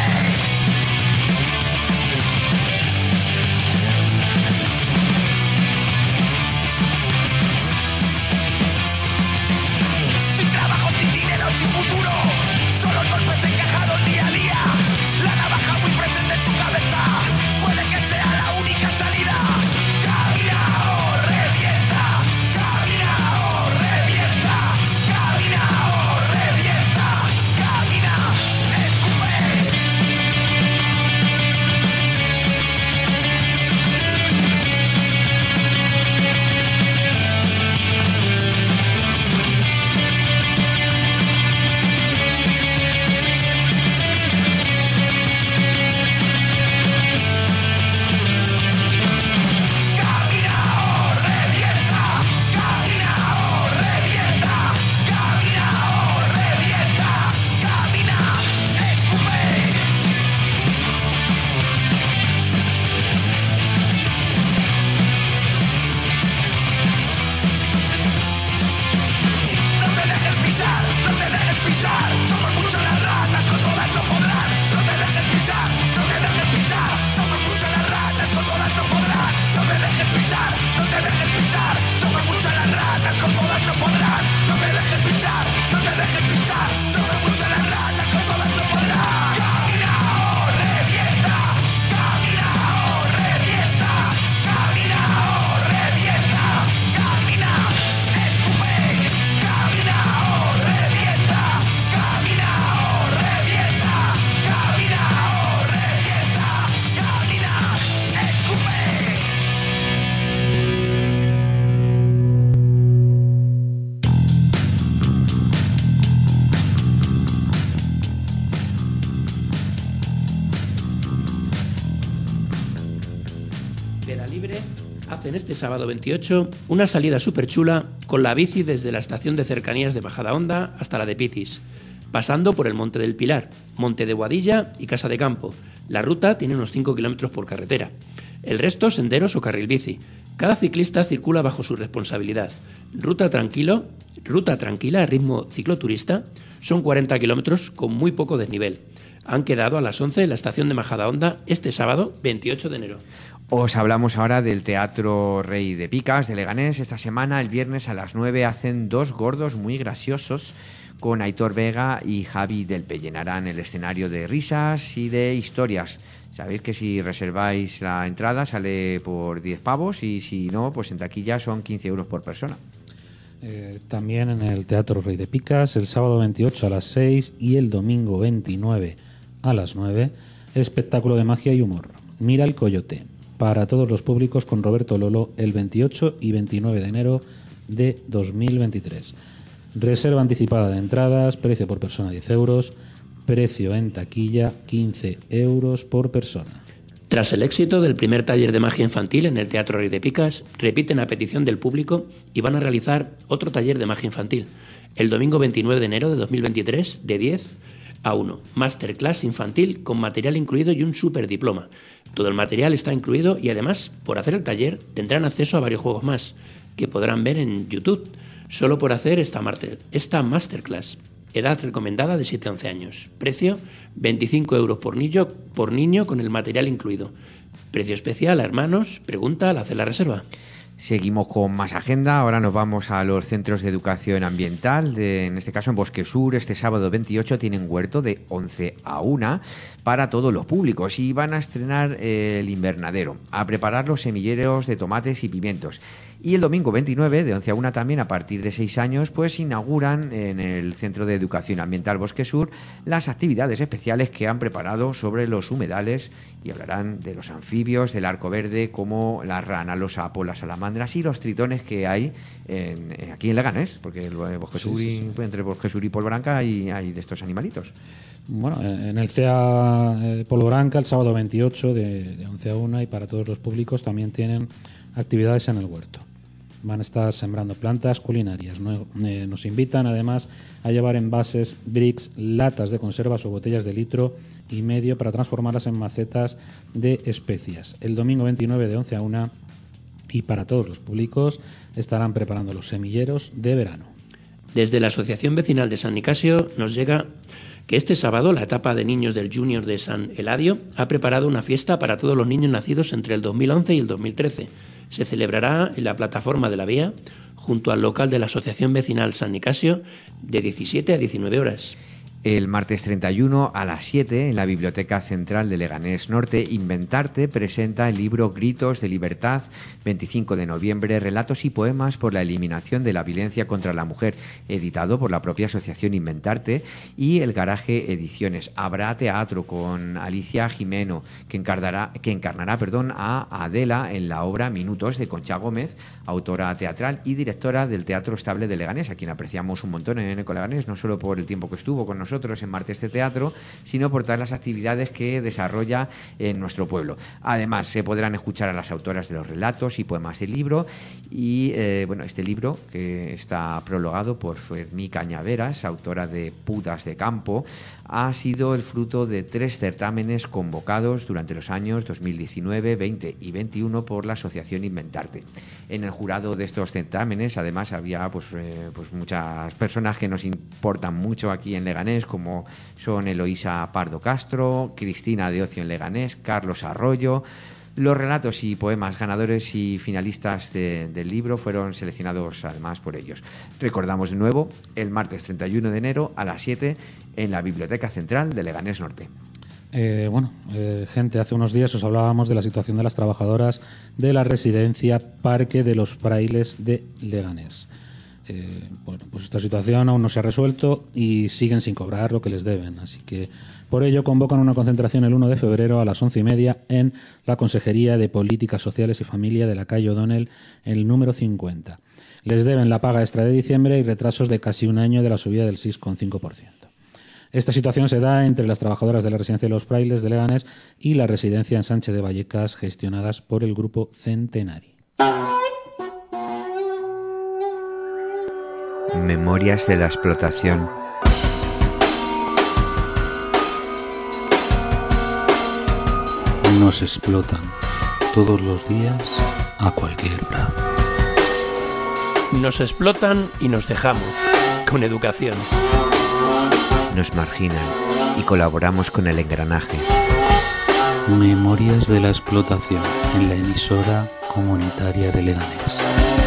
hacen este sábado veintiocho una salida súper chula con la bici desde la estación de cercanías de Majadahonda hasta la de Pitis, pasando por el Monte del Pilar, Monte de Boadilla y Casa de Campo. La ruta tiene unos cinco kilómetros por carretera. El resto senderos o carril bici. Cada ciclista circula bajo su responsabilidad. Ruta tranquilo, ruta tranquila a ritmo cicloturista. Son cuarenta kilómetros con muy poco desnivel. Han quedado a las once en la estación de Majadahonda este sábado veintiocho de enero. Os hablamos ahora del Teatro Rey de Picas de Leganés. Esta semana, el viernes a las nueve, hacen dos gordos muy graciosos con Aitor Vega y Javi del Pe. Llenarán el escenario de risas y de historias. Sabéis que si reserváis la entrada sale por diez pavos y si no, pues en taquilla son quince euros por persona. Eh, también en el Teatro Rey de Picas, el sábado veintiocho a las seis y el domingo veintinueve a las nueve, espectáculo de magia y humor. Mira el Coyote, para todos los públicos, con Roberto Lolo, el veintiocho y veintinueve de enero de dos mil veintitrés. Reserva anticipada de entradas, precio por persona diez euros, precio en taquilla quince euros por persona. Tras el éxito del primer taller de magia infantil en el Teatro Rey de Picas, repiten a petición del público y van a realizar otro taller de magia infantil el domingo veintinueve de enero de dos mil veintitrés de diez a una. Masterclass infantil con material incluido y un superdiploma. Todo el material está incluido y además, por hacer el taller, tendrán acceso a varios juegos más que podrán ver en YouTube, solo por hacer esta, master, esta Masterclass. Edad recomendada de siete a once años. Precio veinticinco euros por niño, por niño con el material incluido. Precio especial a hermanos. Pregunta al hacer la reserva. Seguimos con más agenda. Ahora nos vamos a los centros de educación ambiental. De, en este caso en Bosque Sur, este sábado veintiocho tienen huerto de once a una para todos los públicos y van a estrenar eh, el invernadero, a preparar los semilleros de tomates y pimientos. Y el domingo veintinueve, de once a una también, a partir de seis años, pues inauguran en el Centro de Educación Ambiental Bosque Sur las actividades especiales que han preparado sobre los humedales y hablarán de los anfibios, del arco verde, como la rana, los sapos, las salamandras y los tritones que hay en, aquí en Leganés, porque el Bosque Sur y, sí, sí. entre Bosque Sur y Polvoranca hay, hay de estos animalitos. Bueno, en el C E A Polvoranca, el sábado veintiocho de, de once a una, y para todos los públicos también tienen actividades en el huerto. Van a estar sembrando plantas culinarias. Nos invitan además a llevar envases, bricks, latas de conservas o botellas de litro y medio para transformarlas en macetas de especias. El domingo veintinueve de once a una, y para todos los públicos, estarán preparando los semilleros de verano. Desde la Asociación Vecinal de San Nicasio nos llega que este sábado la etapa de niños del Junior de San Eladio ha preparado una fiesta para todos los niños nacidos entre el dos mil once y el dos mil trece. Se celebrará en la plataforma de la Vía, junto al local de la Asociación Vecinal San Nicasio, de diecisiete a diecinueve horas. El martes treinta y uno a las siete, en la Biblioteca Central de Leganés Norte, Inventarte presenta el libro Gritos de Libertad. veinticinco de noviembre, relatos y poemas por la eliminación de la violencia contra la mujer, editado por la propia asociación Inventarte, y El Garaje Ediciones. Habrá teatro con Alicia Jimeno, que encarnará, que encarnará perdón, a Adela en la obra Minutos de Concha Gómez, autora teatral y directora del Teatro Estable de Leganés, a quien apreciamos un montón en Eco Leganés, no solo por el tiempo que estuvo con nosotros en Martes de Teatro, sino por todas las actividades que desarrolla en nuestro pueblo. Además, se podrán escuchar a las autoras de los relatos y poemas del libro, y eh, bueno, este libro, que está prologado por Fermí Cañaveras, autora de Putas de Campo, ha sido el fruto de tres certámenes convocados durante los años dos mil diecinueve, veinte y veintiuno por la Asociación Inventarte. En el jurado de estos certámenes, además, había pues, eh, pues muchas personas que nos importan mucho aquí en Leganés, como son Eloísa Pardo Castro, Cristina de Ocio en Leganés, Carlos Arroyo. Los relatos y poemas ganadores y finalistas de, del libro fueron seleccionados además por ellos. Recordamos de nuevo, el martes treinta y uno de enero a las siete en la Biblioteca Central de Leganés Norte. Eh, bueno, eh, gente, hace unos días os hablábamos de la situación de las trabajadoras de la residencia Parque de los Frailes de Leganés. Eh, bueno, pues esta situación aún no se ha resuelto y siguen sin cobrar lo que les deben, así que por ello convocan una concentración el uno de febrero a las once y media en la Consejería de Políticas Sociales y Familia de la calle O'Donnell, el número cincuenta. Les deben la paga extra de diciembre y retrasos de casi un año de la subida del seis coma cinco por ciento. Esta situación se da entre las trabajadoras de la residencia de los Frailes de Leganés y la residencia en Sánchez de Vallecas, gestionadas por el Grupo Centenari. Memorias de la explotación. Nos explotan todos los días a cualquier hora. Nos explotan y nos dejamos, con educación. Nos marginan y colaboramos con el engranaje. Memorias de la explotación en la emisora comunitaria de Leganés.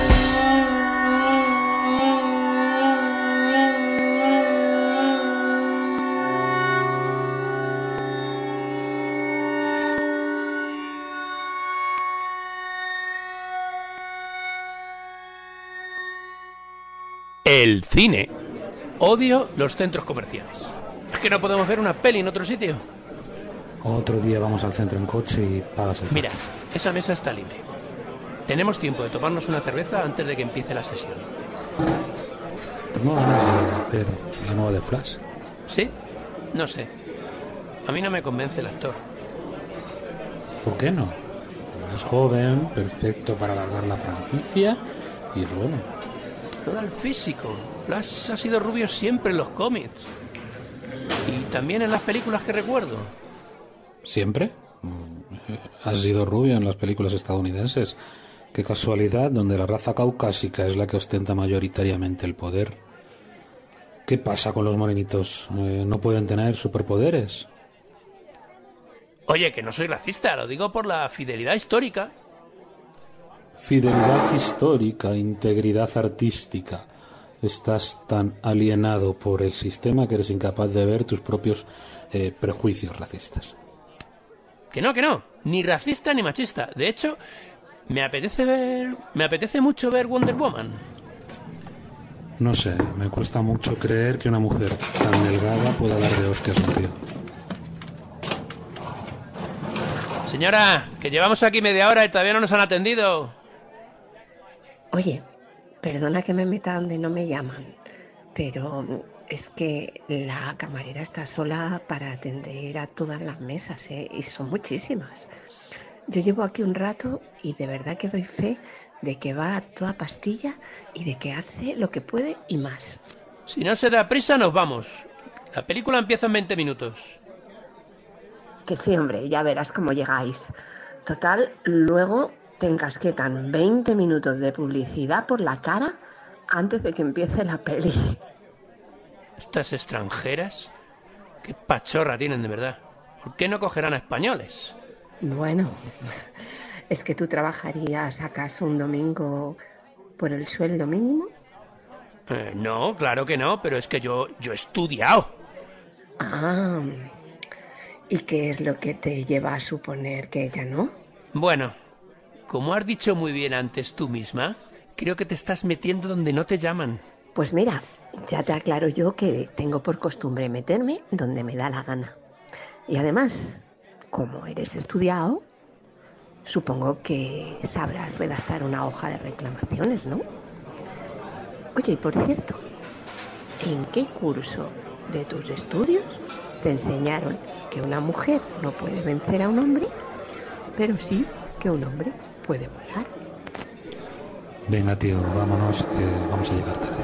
El cine. Odio los centros comerciales. ¿Es que no podemos ver una peli en otro sitio? Otro día vamos al centro en coche y pagas el... Mira, esa mesa está libre. Tenemos tiempo de tomarnos una cerveza antes de que empiece la sesión. Tengo ganas de ver la nueva de Flash. ¿Sí? No sé. A mí no me convence el actor. ¿Por qué no? Es joven, perfecto para alargar la franquicia y es bueno. Todo el físico. Flash ha sido rubio siempre en los cómics. Y también en las películas que recuerdo. ¿Siempre? Has sido rubio en las películas estadounidenses. Qué casualidad, donde la raza caucásica es la que ostenta mayoritariamente el poder. ¿Qué pasa con los morenitos? Eh, ¿No pueden tener superpoderes? Oye, que no soy racista, lo digo por la fidelidad histórica. Fidelidad histórica, integridad artística. Estás tan alienado por el sistema que eres incapaz de ver tus propios eh, prejuicios racistas. Que no, que no. Ni racista ni machista. De hecho, me apetece ver... Me apetece mucho ver Wonder Woman. No sé, me cuesta mucho creer que una mujer tan delgada pueda dar de hostias a un tío. Señora, que llevamos aquí media hora y todavía no nos han atendido. Oye, perdona que me meta donde no me llaman, pero es que la camarera está sola para atender a todas las mesas, ¿eh? Y son muchísimas. Yo llevo aquí un rato y de verdad que doy fe de que va a toda pastilla y de que hace lo que puede y más. Si no se da prisa, nos vamos. La película empieza en veinte minutos. Que sí, hombre, ya verás cómo llegáis. Total, luego te encasquetan veinte minutos de publicidad por la cara antes de que empiece la peli. Estas extranjeras, qué pachorra tienen de verdad. ¿Por qué no cogerán a españoles? Bueno, ¿es que tú trabajarías acaso un domingo por el sueldo mínimo? Eh, no, claro que no, pero es que yo, yo he estudiado. Ah, ¿y qué es lo que te lleva a suponer que ella no? Bueno, como has dicho muy bien antes tú misma, creo que te estás metiendo donde no te llaman. Pues mira, ya te aclaro yo que tengo por costumbre meterme donde me da la gana. Y además, como eres estudiado, supongo que sabrás redactar una hoja de reclamaciones, ¿no? Oye, y por cierto, ¿en qué curso de tus estudios te enseñaron que una mujer no puede vencer a un hombre, pero sí que un hombre puede volar? Venga, tío, vámonos, que vamos a llegar tarde.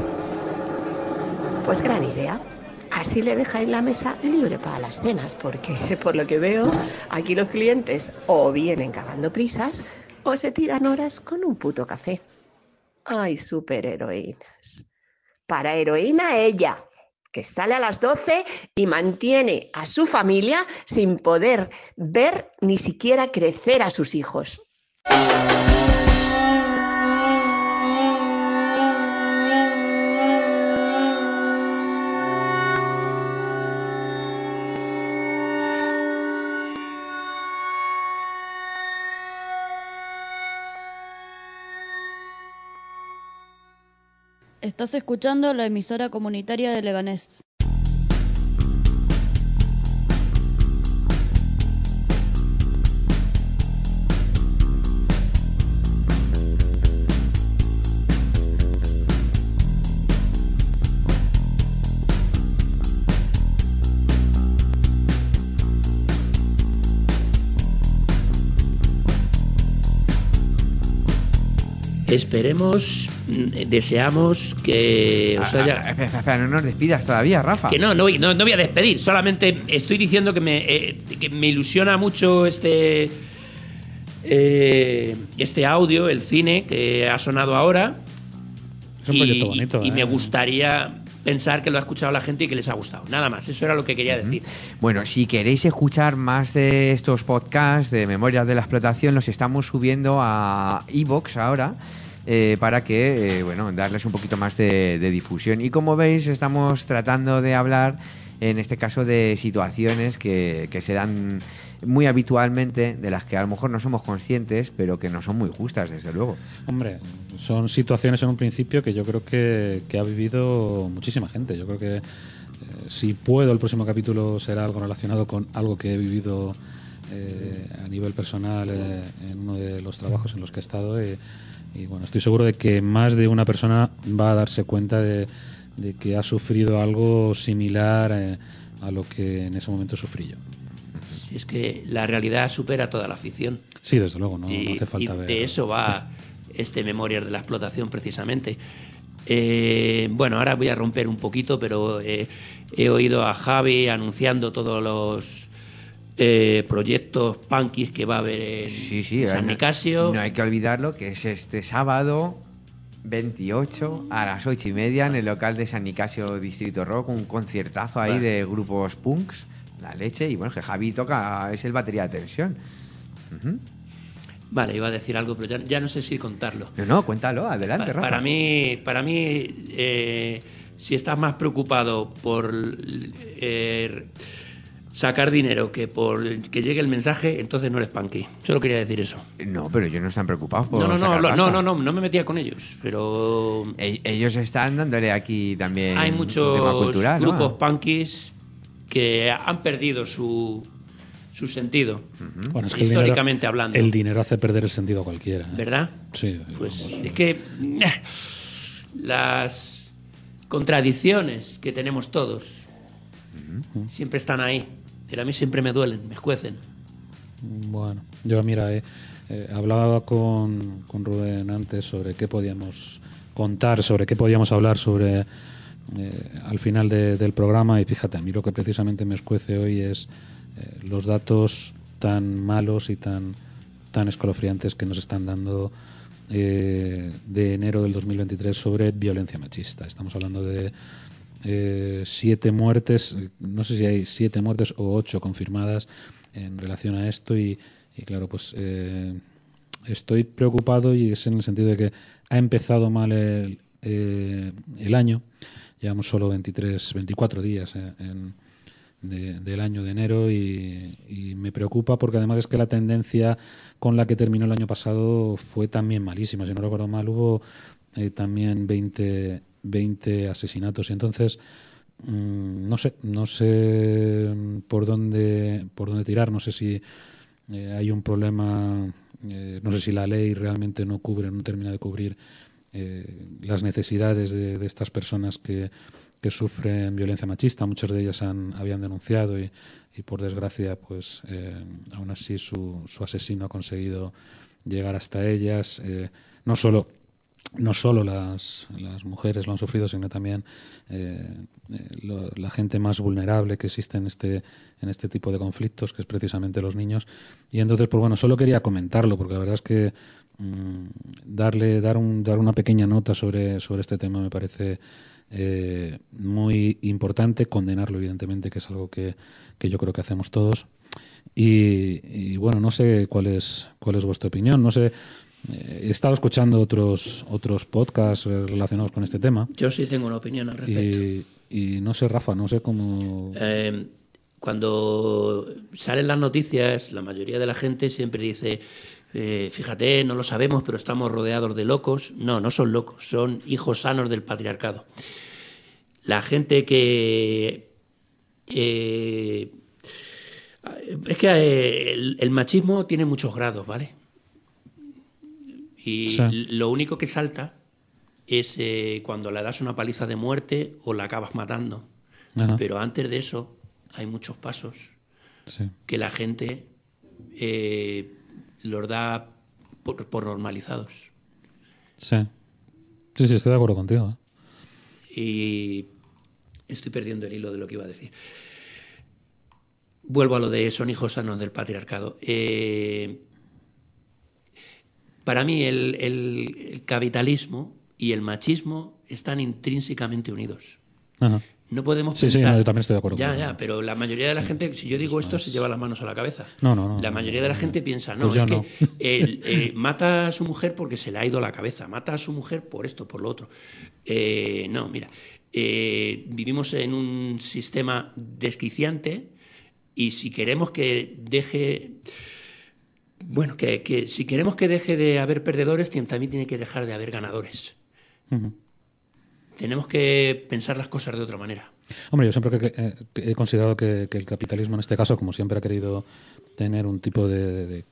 Pues gran idea. Así le dejáis la mesa libre para las cenas, porque por lo que veo, aquí los clientes o vienen cagando prisas o se tiran horas con un puto café. Ay, superheroínas. Para heroína ella, que sale a las doce y mantiene a su familia sin poder ver ni siquiera crecer a sus hijos. Estás escuchando la emisora comunitaria de Leganés. Esperemos, deseamos que os haya... Ah, espera, espera, no nos despidas todavía, Rafa. Que no, no, voy- no, no voy a despedir. Solamente estoy diciendo que me, eh, que me ilusiona mucho este, eh, este audio, el cine que ha sonado ahora. Es un y, proyecto bonito, y ¿eh? me gustaría pensar que lo ha escuchado la gente y que les ha gustado. Nada más, eso era lo que quería decir. Bueno, si queréis escuchar más de estos podcasts de Memorias de la Explotación, los estamos subiendo a iVoox ahora, eh, para que, eh, bueno, darles un poquito más de, de difusión. Y como veis, estamos tratando de hablar, en este caso, de situaciones que, que se dan muy habitualmente, de las que a lo mejor no somos conscientes, pero que no son muy justas, desde luego. Hombre, son situaciones en un principio que yo creo que, que ha vivido muchísima gente. Yo creo que eh, si puedo, el próximo capítulo será algo relacionado con algo que he vivido eh, a nivel personal eh, en uno de los trabajos en los que he estado. Eh, y bueno, estoy seguro de que más de una persona va a darse cuenta de, de que ha sufrido algo similar eh, a lo que en ese momento sufrí yo. Es que la realidad supera toda la ficción. Sí, desde luego, no, y, no hace falta y ver. de eso va este Memorias de la Explotación, precisamente. Eh, bueno, ahora voy a romper un poquito, pero eh, he oído a Javi anunciando todos los eh, proyectos punkis que va a haber en, Sí, sí, en San no- Nicasio. No hay que olvidarlo, que es este sábado veintiocho a las ocho y media en el local de San Nicasio Distrito Rock, un conciertazo ahí Vale. de grupos punks, la leche. Y bueno, que Javi toca, es el batería de tensión. Ujú. Vale, iba a decir algo, pero ya, ya no sé si contarlo. No, no, cuéntalo, adelante, Pa- Rafa. Para mí, para mí eh, si estás más preocupado por eh, sacar dinero que por que llegue el mensaje, entonces no eres punky. Solo quería decir eso. No, pero ellos no están preocupados por No, no, no, sacar lo- no, pasta. no, no, no me metía con ellos, pero E- Ellos están dándole aquí también hay un muchos tema cultural, ¿no? grupos punkis que han perdido su, su sentido, Bueno, es que el históricamente dinero, hablando. El dinero hace perder el sentido a cualquiera. ¿eh? ¿Verdad? Sí. Pues es que eh, las contradicciones que tenemos todos siempre están ahí, pero a mí siempre me duelen, me escuecen. Bueno, yo mira, eh, eh, hablaba con, con Rubén antes sobre qué podíamos contar, sobre qué podíamos hablar sobre eh, al final de- del programa, y fíjate, a mí lo que precisamente me escuece hoy es eh, los datos tan malos y tan, tan escalofriantes que nos están dando eh, de enero del dos mil veintitrés sobre violencia machista. Estamos hablando de eh, siete muertes, no sé si hay siete muertes o ocho confirmadas en relación a esto, y, y claro, pues eh, estoy preocupado, y es en el sentido de que ha empezado mal el, eh, el año. Llevamos solo veintitrés, veinticuatro días eh, en, de- del año de enero, y, y me preocupa porque además es que la tendencia con la que terminó el año pasado fue también malísima. Si no recuerdo mal, hubo eh, también veinte, veinte asesinatos, y entonces mm, no sé, no sé por dónde, por dónde tirar. No sé si eh, hay un problema, eh, no sé si la ley realmente no cubre, no termina de cubrir eh, las necesidades de, de estas personas que, que sufren violencia machista. Muchas de ellas han, habían denunciado, y, y por desgracia, pues eh, aún así su, su asesino ha conseguido llegar hasta ellas. Eh, no solo no solo las, las mujeres lo han sufrido, sino también eh, eh, lo- la gente más vulnerable que existe en este en este tipo de conflictos, que es precisamente los niños. Y entonces, pues bueno, solo quería comentarlo, porque la verdad es que mm, darle dar un dar una pequeña nota sobre sobre este tema me parece eh, muy importante. Condenarlo, evidentemente, que es algo que, que yo creo que hacemos todos. Y, y bueno, no sé cuál es cuál es vuestra opinión. No sé. Eh, He estado escuchando otros otros podcasts eh, relacionados con este tema. Yo sí tengo una opinión al respecto. Y, y no sé, Rafa, no sé cómo. Eh, cuando salen las noticias, la mayoría de la gente siempre dice, eh, fíjate, no lo sabemos, pero estamos rodeados de locos. No, no son locos, son hijos sanos del patriarcado. La gente que... eh, es que eh, el, el machismo tiene muchos grados, ¿vale? Y Sí. lo único que salta es eh, cuando le das una paliza de muerte o la acabas matando. Ajá. Pero antes de eso hay muchos pasos Sí. que la gente eh, los da por, por normalizados. Sí. Sí, sí, estoy de acuerdo contigo. ¿eh? Y estoy perdiendo el hilo de lo que iba a decir. Vuelvo a lo de son hijos sanos del patriarcado. Eh, para mí el, el, el capitalismo y el machismo están intrínsecamente unidos. Ajá. No podemos sí, pensar... Sí, no, yo también estoy de acuerdo. Ya, con ya, pero la mayoría de la sí, gente, si yo digo esto, se lleva las manos a la cabeza. No, no, no. La mayoría de la gente piensa, no, pues es no. que eh, eh, mata a su mujer porque se le ha ido la cabeza, mata a su mujer por esto, por lo otro. Eh, no, mira, eh, vivimos en un sistema desquiciante y si queremos que deje... Bueno, que, que si queremos que deje de haber perdedores, también tiene que dejar de haber ganadores. Uh-huh. Tenemos que pensar las cosas de otra manera. Hombre, yo siempre que, eh, que he considerado que, que el capitalismo en este caso, como siempre ha querido tener un tipo de, de, de,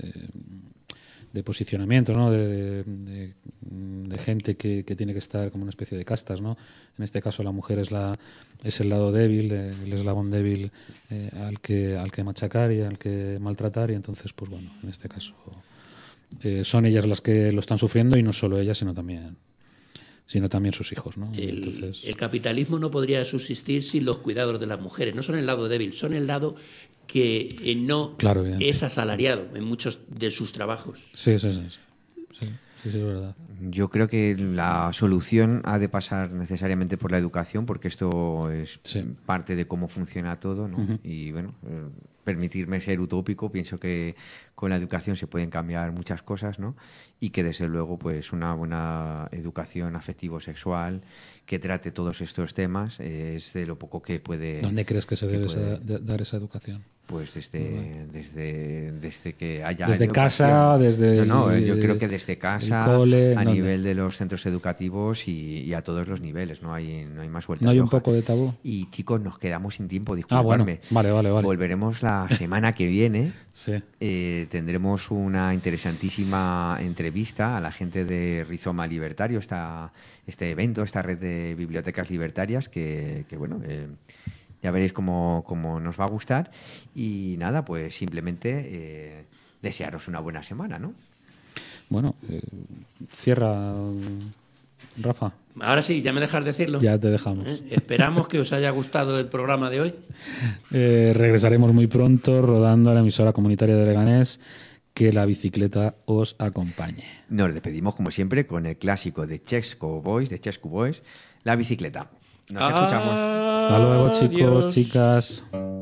de posicionamiento, ¿no? de, de, de gente que, que tiene que estar como una especie de castas, ¿no? En este caso la mujer es la es el lado débil, el eslabón débil eh, al que al que machacar y al que maltratar, y entonces, pues bueno, en este caso eh, son ellas las que lo están sufriendo, y no solo ellas, sino también sino también sus hijos, ¿no? El, Entonces... el capitalismo no podría subsistir sin los cuidados de las mujeres. No son el lado débil, son el lado que eh, no claro, es asalariado en muchos de sus trabajos. Sí, sí, sí. sí. sí. Sí, sí, es verdad. Yo creo que la solución ha de pasar necesariamente por la educación, porque esto es sí. parte de cómo funciona todo, ¿no? Uh-huh. Y bueno, eh, permitirme ser utópico, pienso que con la educación se pueden cambiar muchas cosas, ¿no? Y que desde luego pues una buena educación afectivo-sexual que trate todos estos temas eh, es de lo poco que puede... ¿Dónde crees que se debe puede, esa, dar esa educación? Pues desde, desde, desde que haya... Desde casa, desde... No, no, el, yo creo que desde casa, cole, a ¿dónde? nivel de los centros educativos y, y a todos los niveles, no hay, no hay más vuelta ¿No hay de un hoja. poco de tabú? Y chicos, nos quedamos sin tiempo, Ah, bueno, disculpadme. vale, vale, vale. Volveremos la semana que viene. Sí. Eh, tendremos una interesantísima entrevista a la gente de Rizoma Libertario, esta, este evento, esta red de bibliotecas libertarias que, que bueno... Eh, ya veréis cómo, cómo nos va a gustar. Y nada, pues simplemente eh, desearos una buena semana, ¿no? Bueno, eh, cierra, Rafa. Ahora sí, ya me dejas decirlo. Ya te dejamos. ¿Eh? Esperamos que os haya gustado el programa de hoy. Eh, regresaremos muy pronto rodando a la emisora comunitaria de Leganés. Que la bicicleta os acompañe. Nos despedimos, como siempre, con el clásico de Chesco Boys, de Chesco Boys, La Bicicleta. Nos ah, escuchamos. Hasta luego, chicos, Dios. chicas.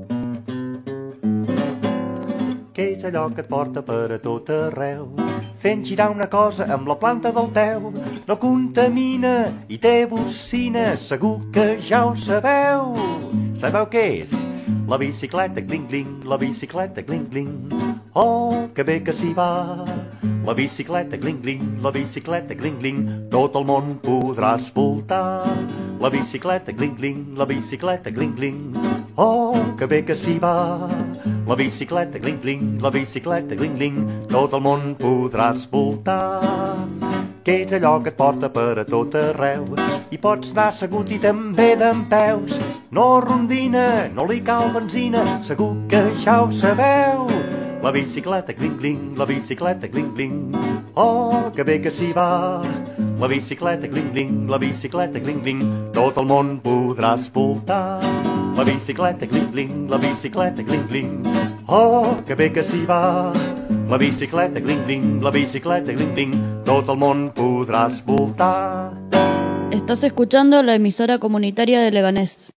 Què és allò que et porta per a tot arreu? Fent girar una cosa amb la planta del peu. No contamina i té bocina, segur que ja ho sabeu. Sabeu què és? La bicicleta, cling-cling, la bicicleta, cling-cling. Oh, que bé que s'hi va. La bicicleta, cling-cling, la bicicleta, cling-cling. Tot el món podràs voltar. La bicicleta, cling-cling, la bicicleta, cling-cling. Oh, que bé que s'hi va. La bicicleta, cling-cling, la bicicleta, cling-cling. Tot el món podràs voltar. Què és allò que et porta per a tot arreu? I pots anar assegut i també dempeus. No rondina, no li cal benzina, segur que ja ho sabeu. La bicicleta, cling-cling, la bicicleta, cling-cling. Oh, que bé que s'hi va. La bicicleta, cling-cling, la bicicleta, cling-cling. Tot el món podràs voltar. La bicicleta, cling-cling, la bicicleta, cling-cling. Oh, que bé que s'hi va. La bicicleta, cling-cling, la bicicleta, cling-cling. Tot el món podràs voltar. Estás escuchando la emisora comunitaria de Leganés.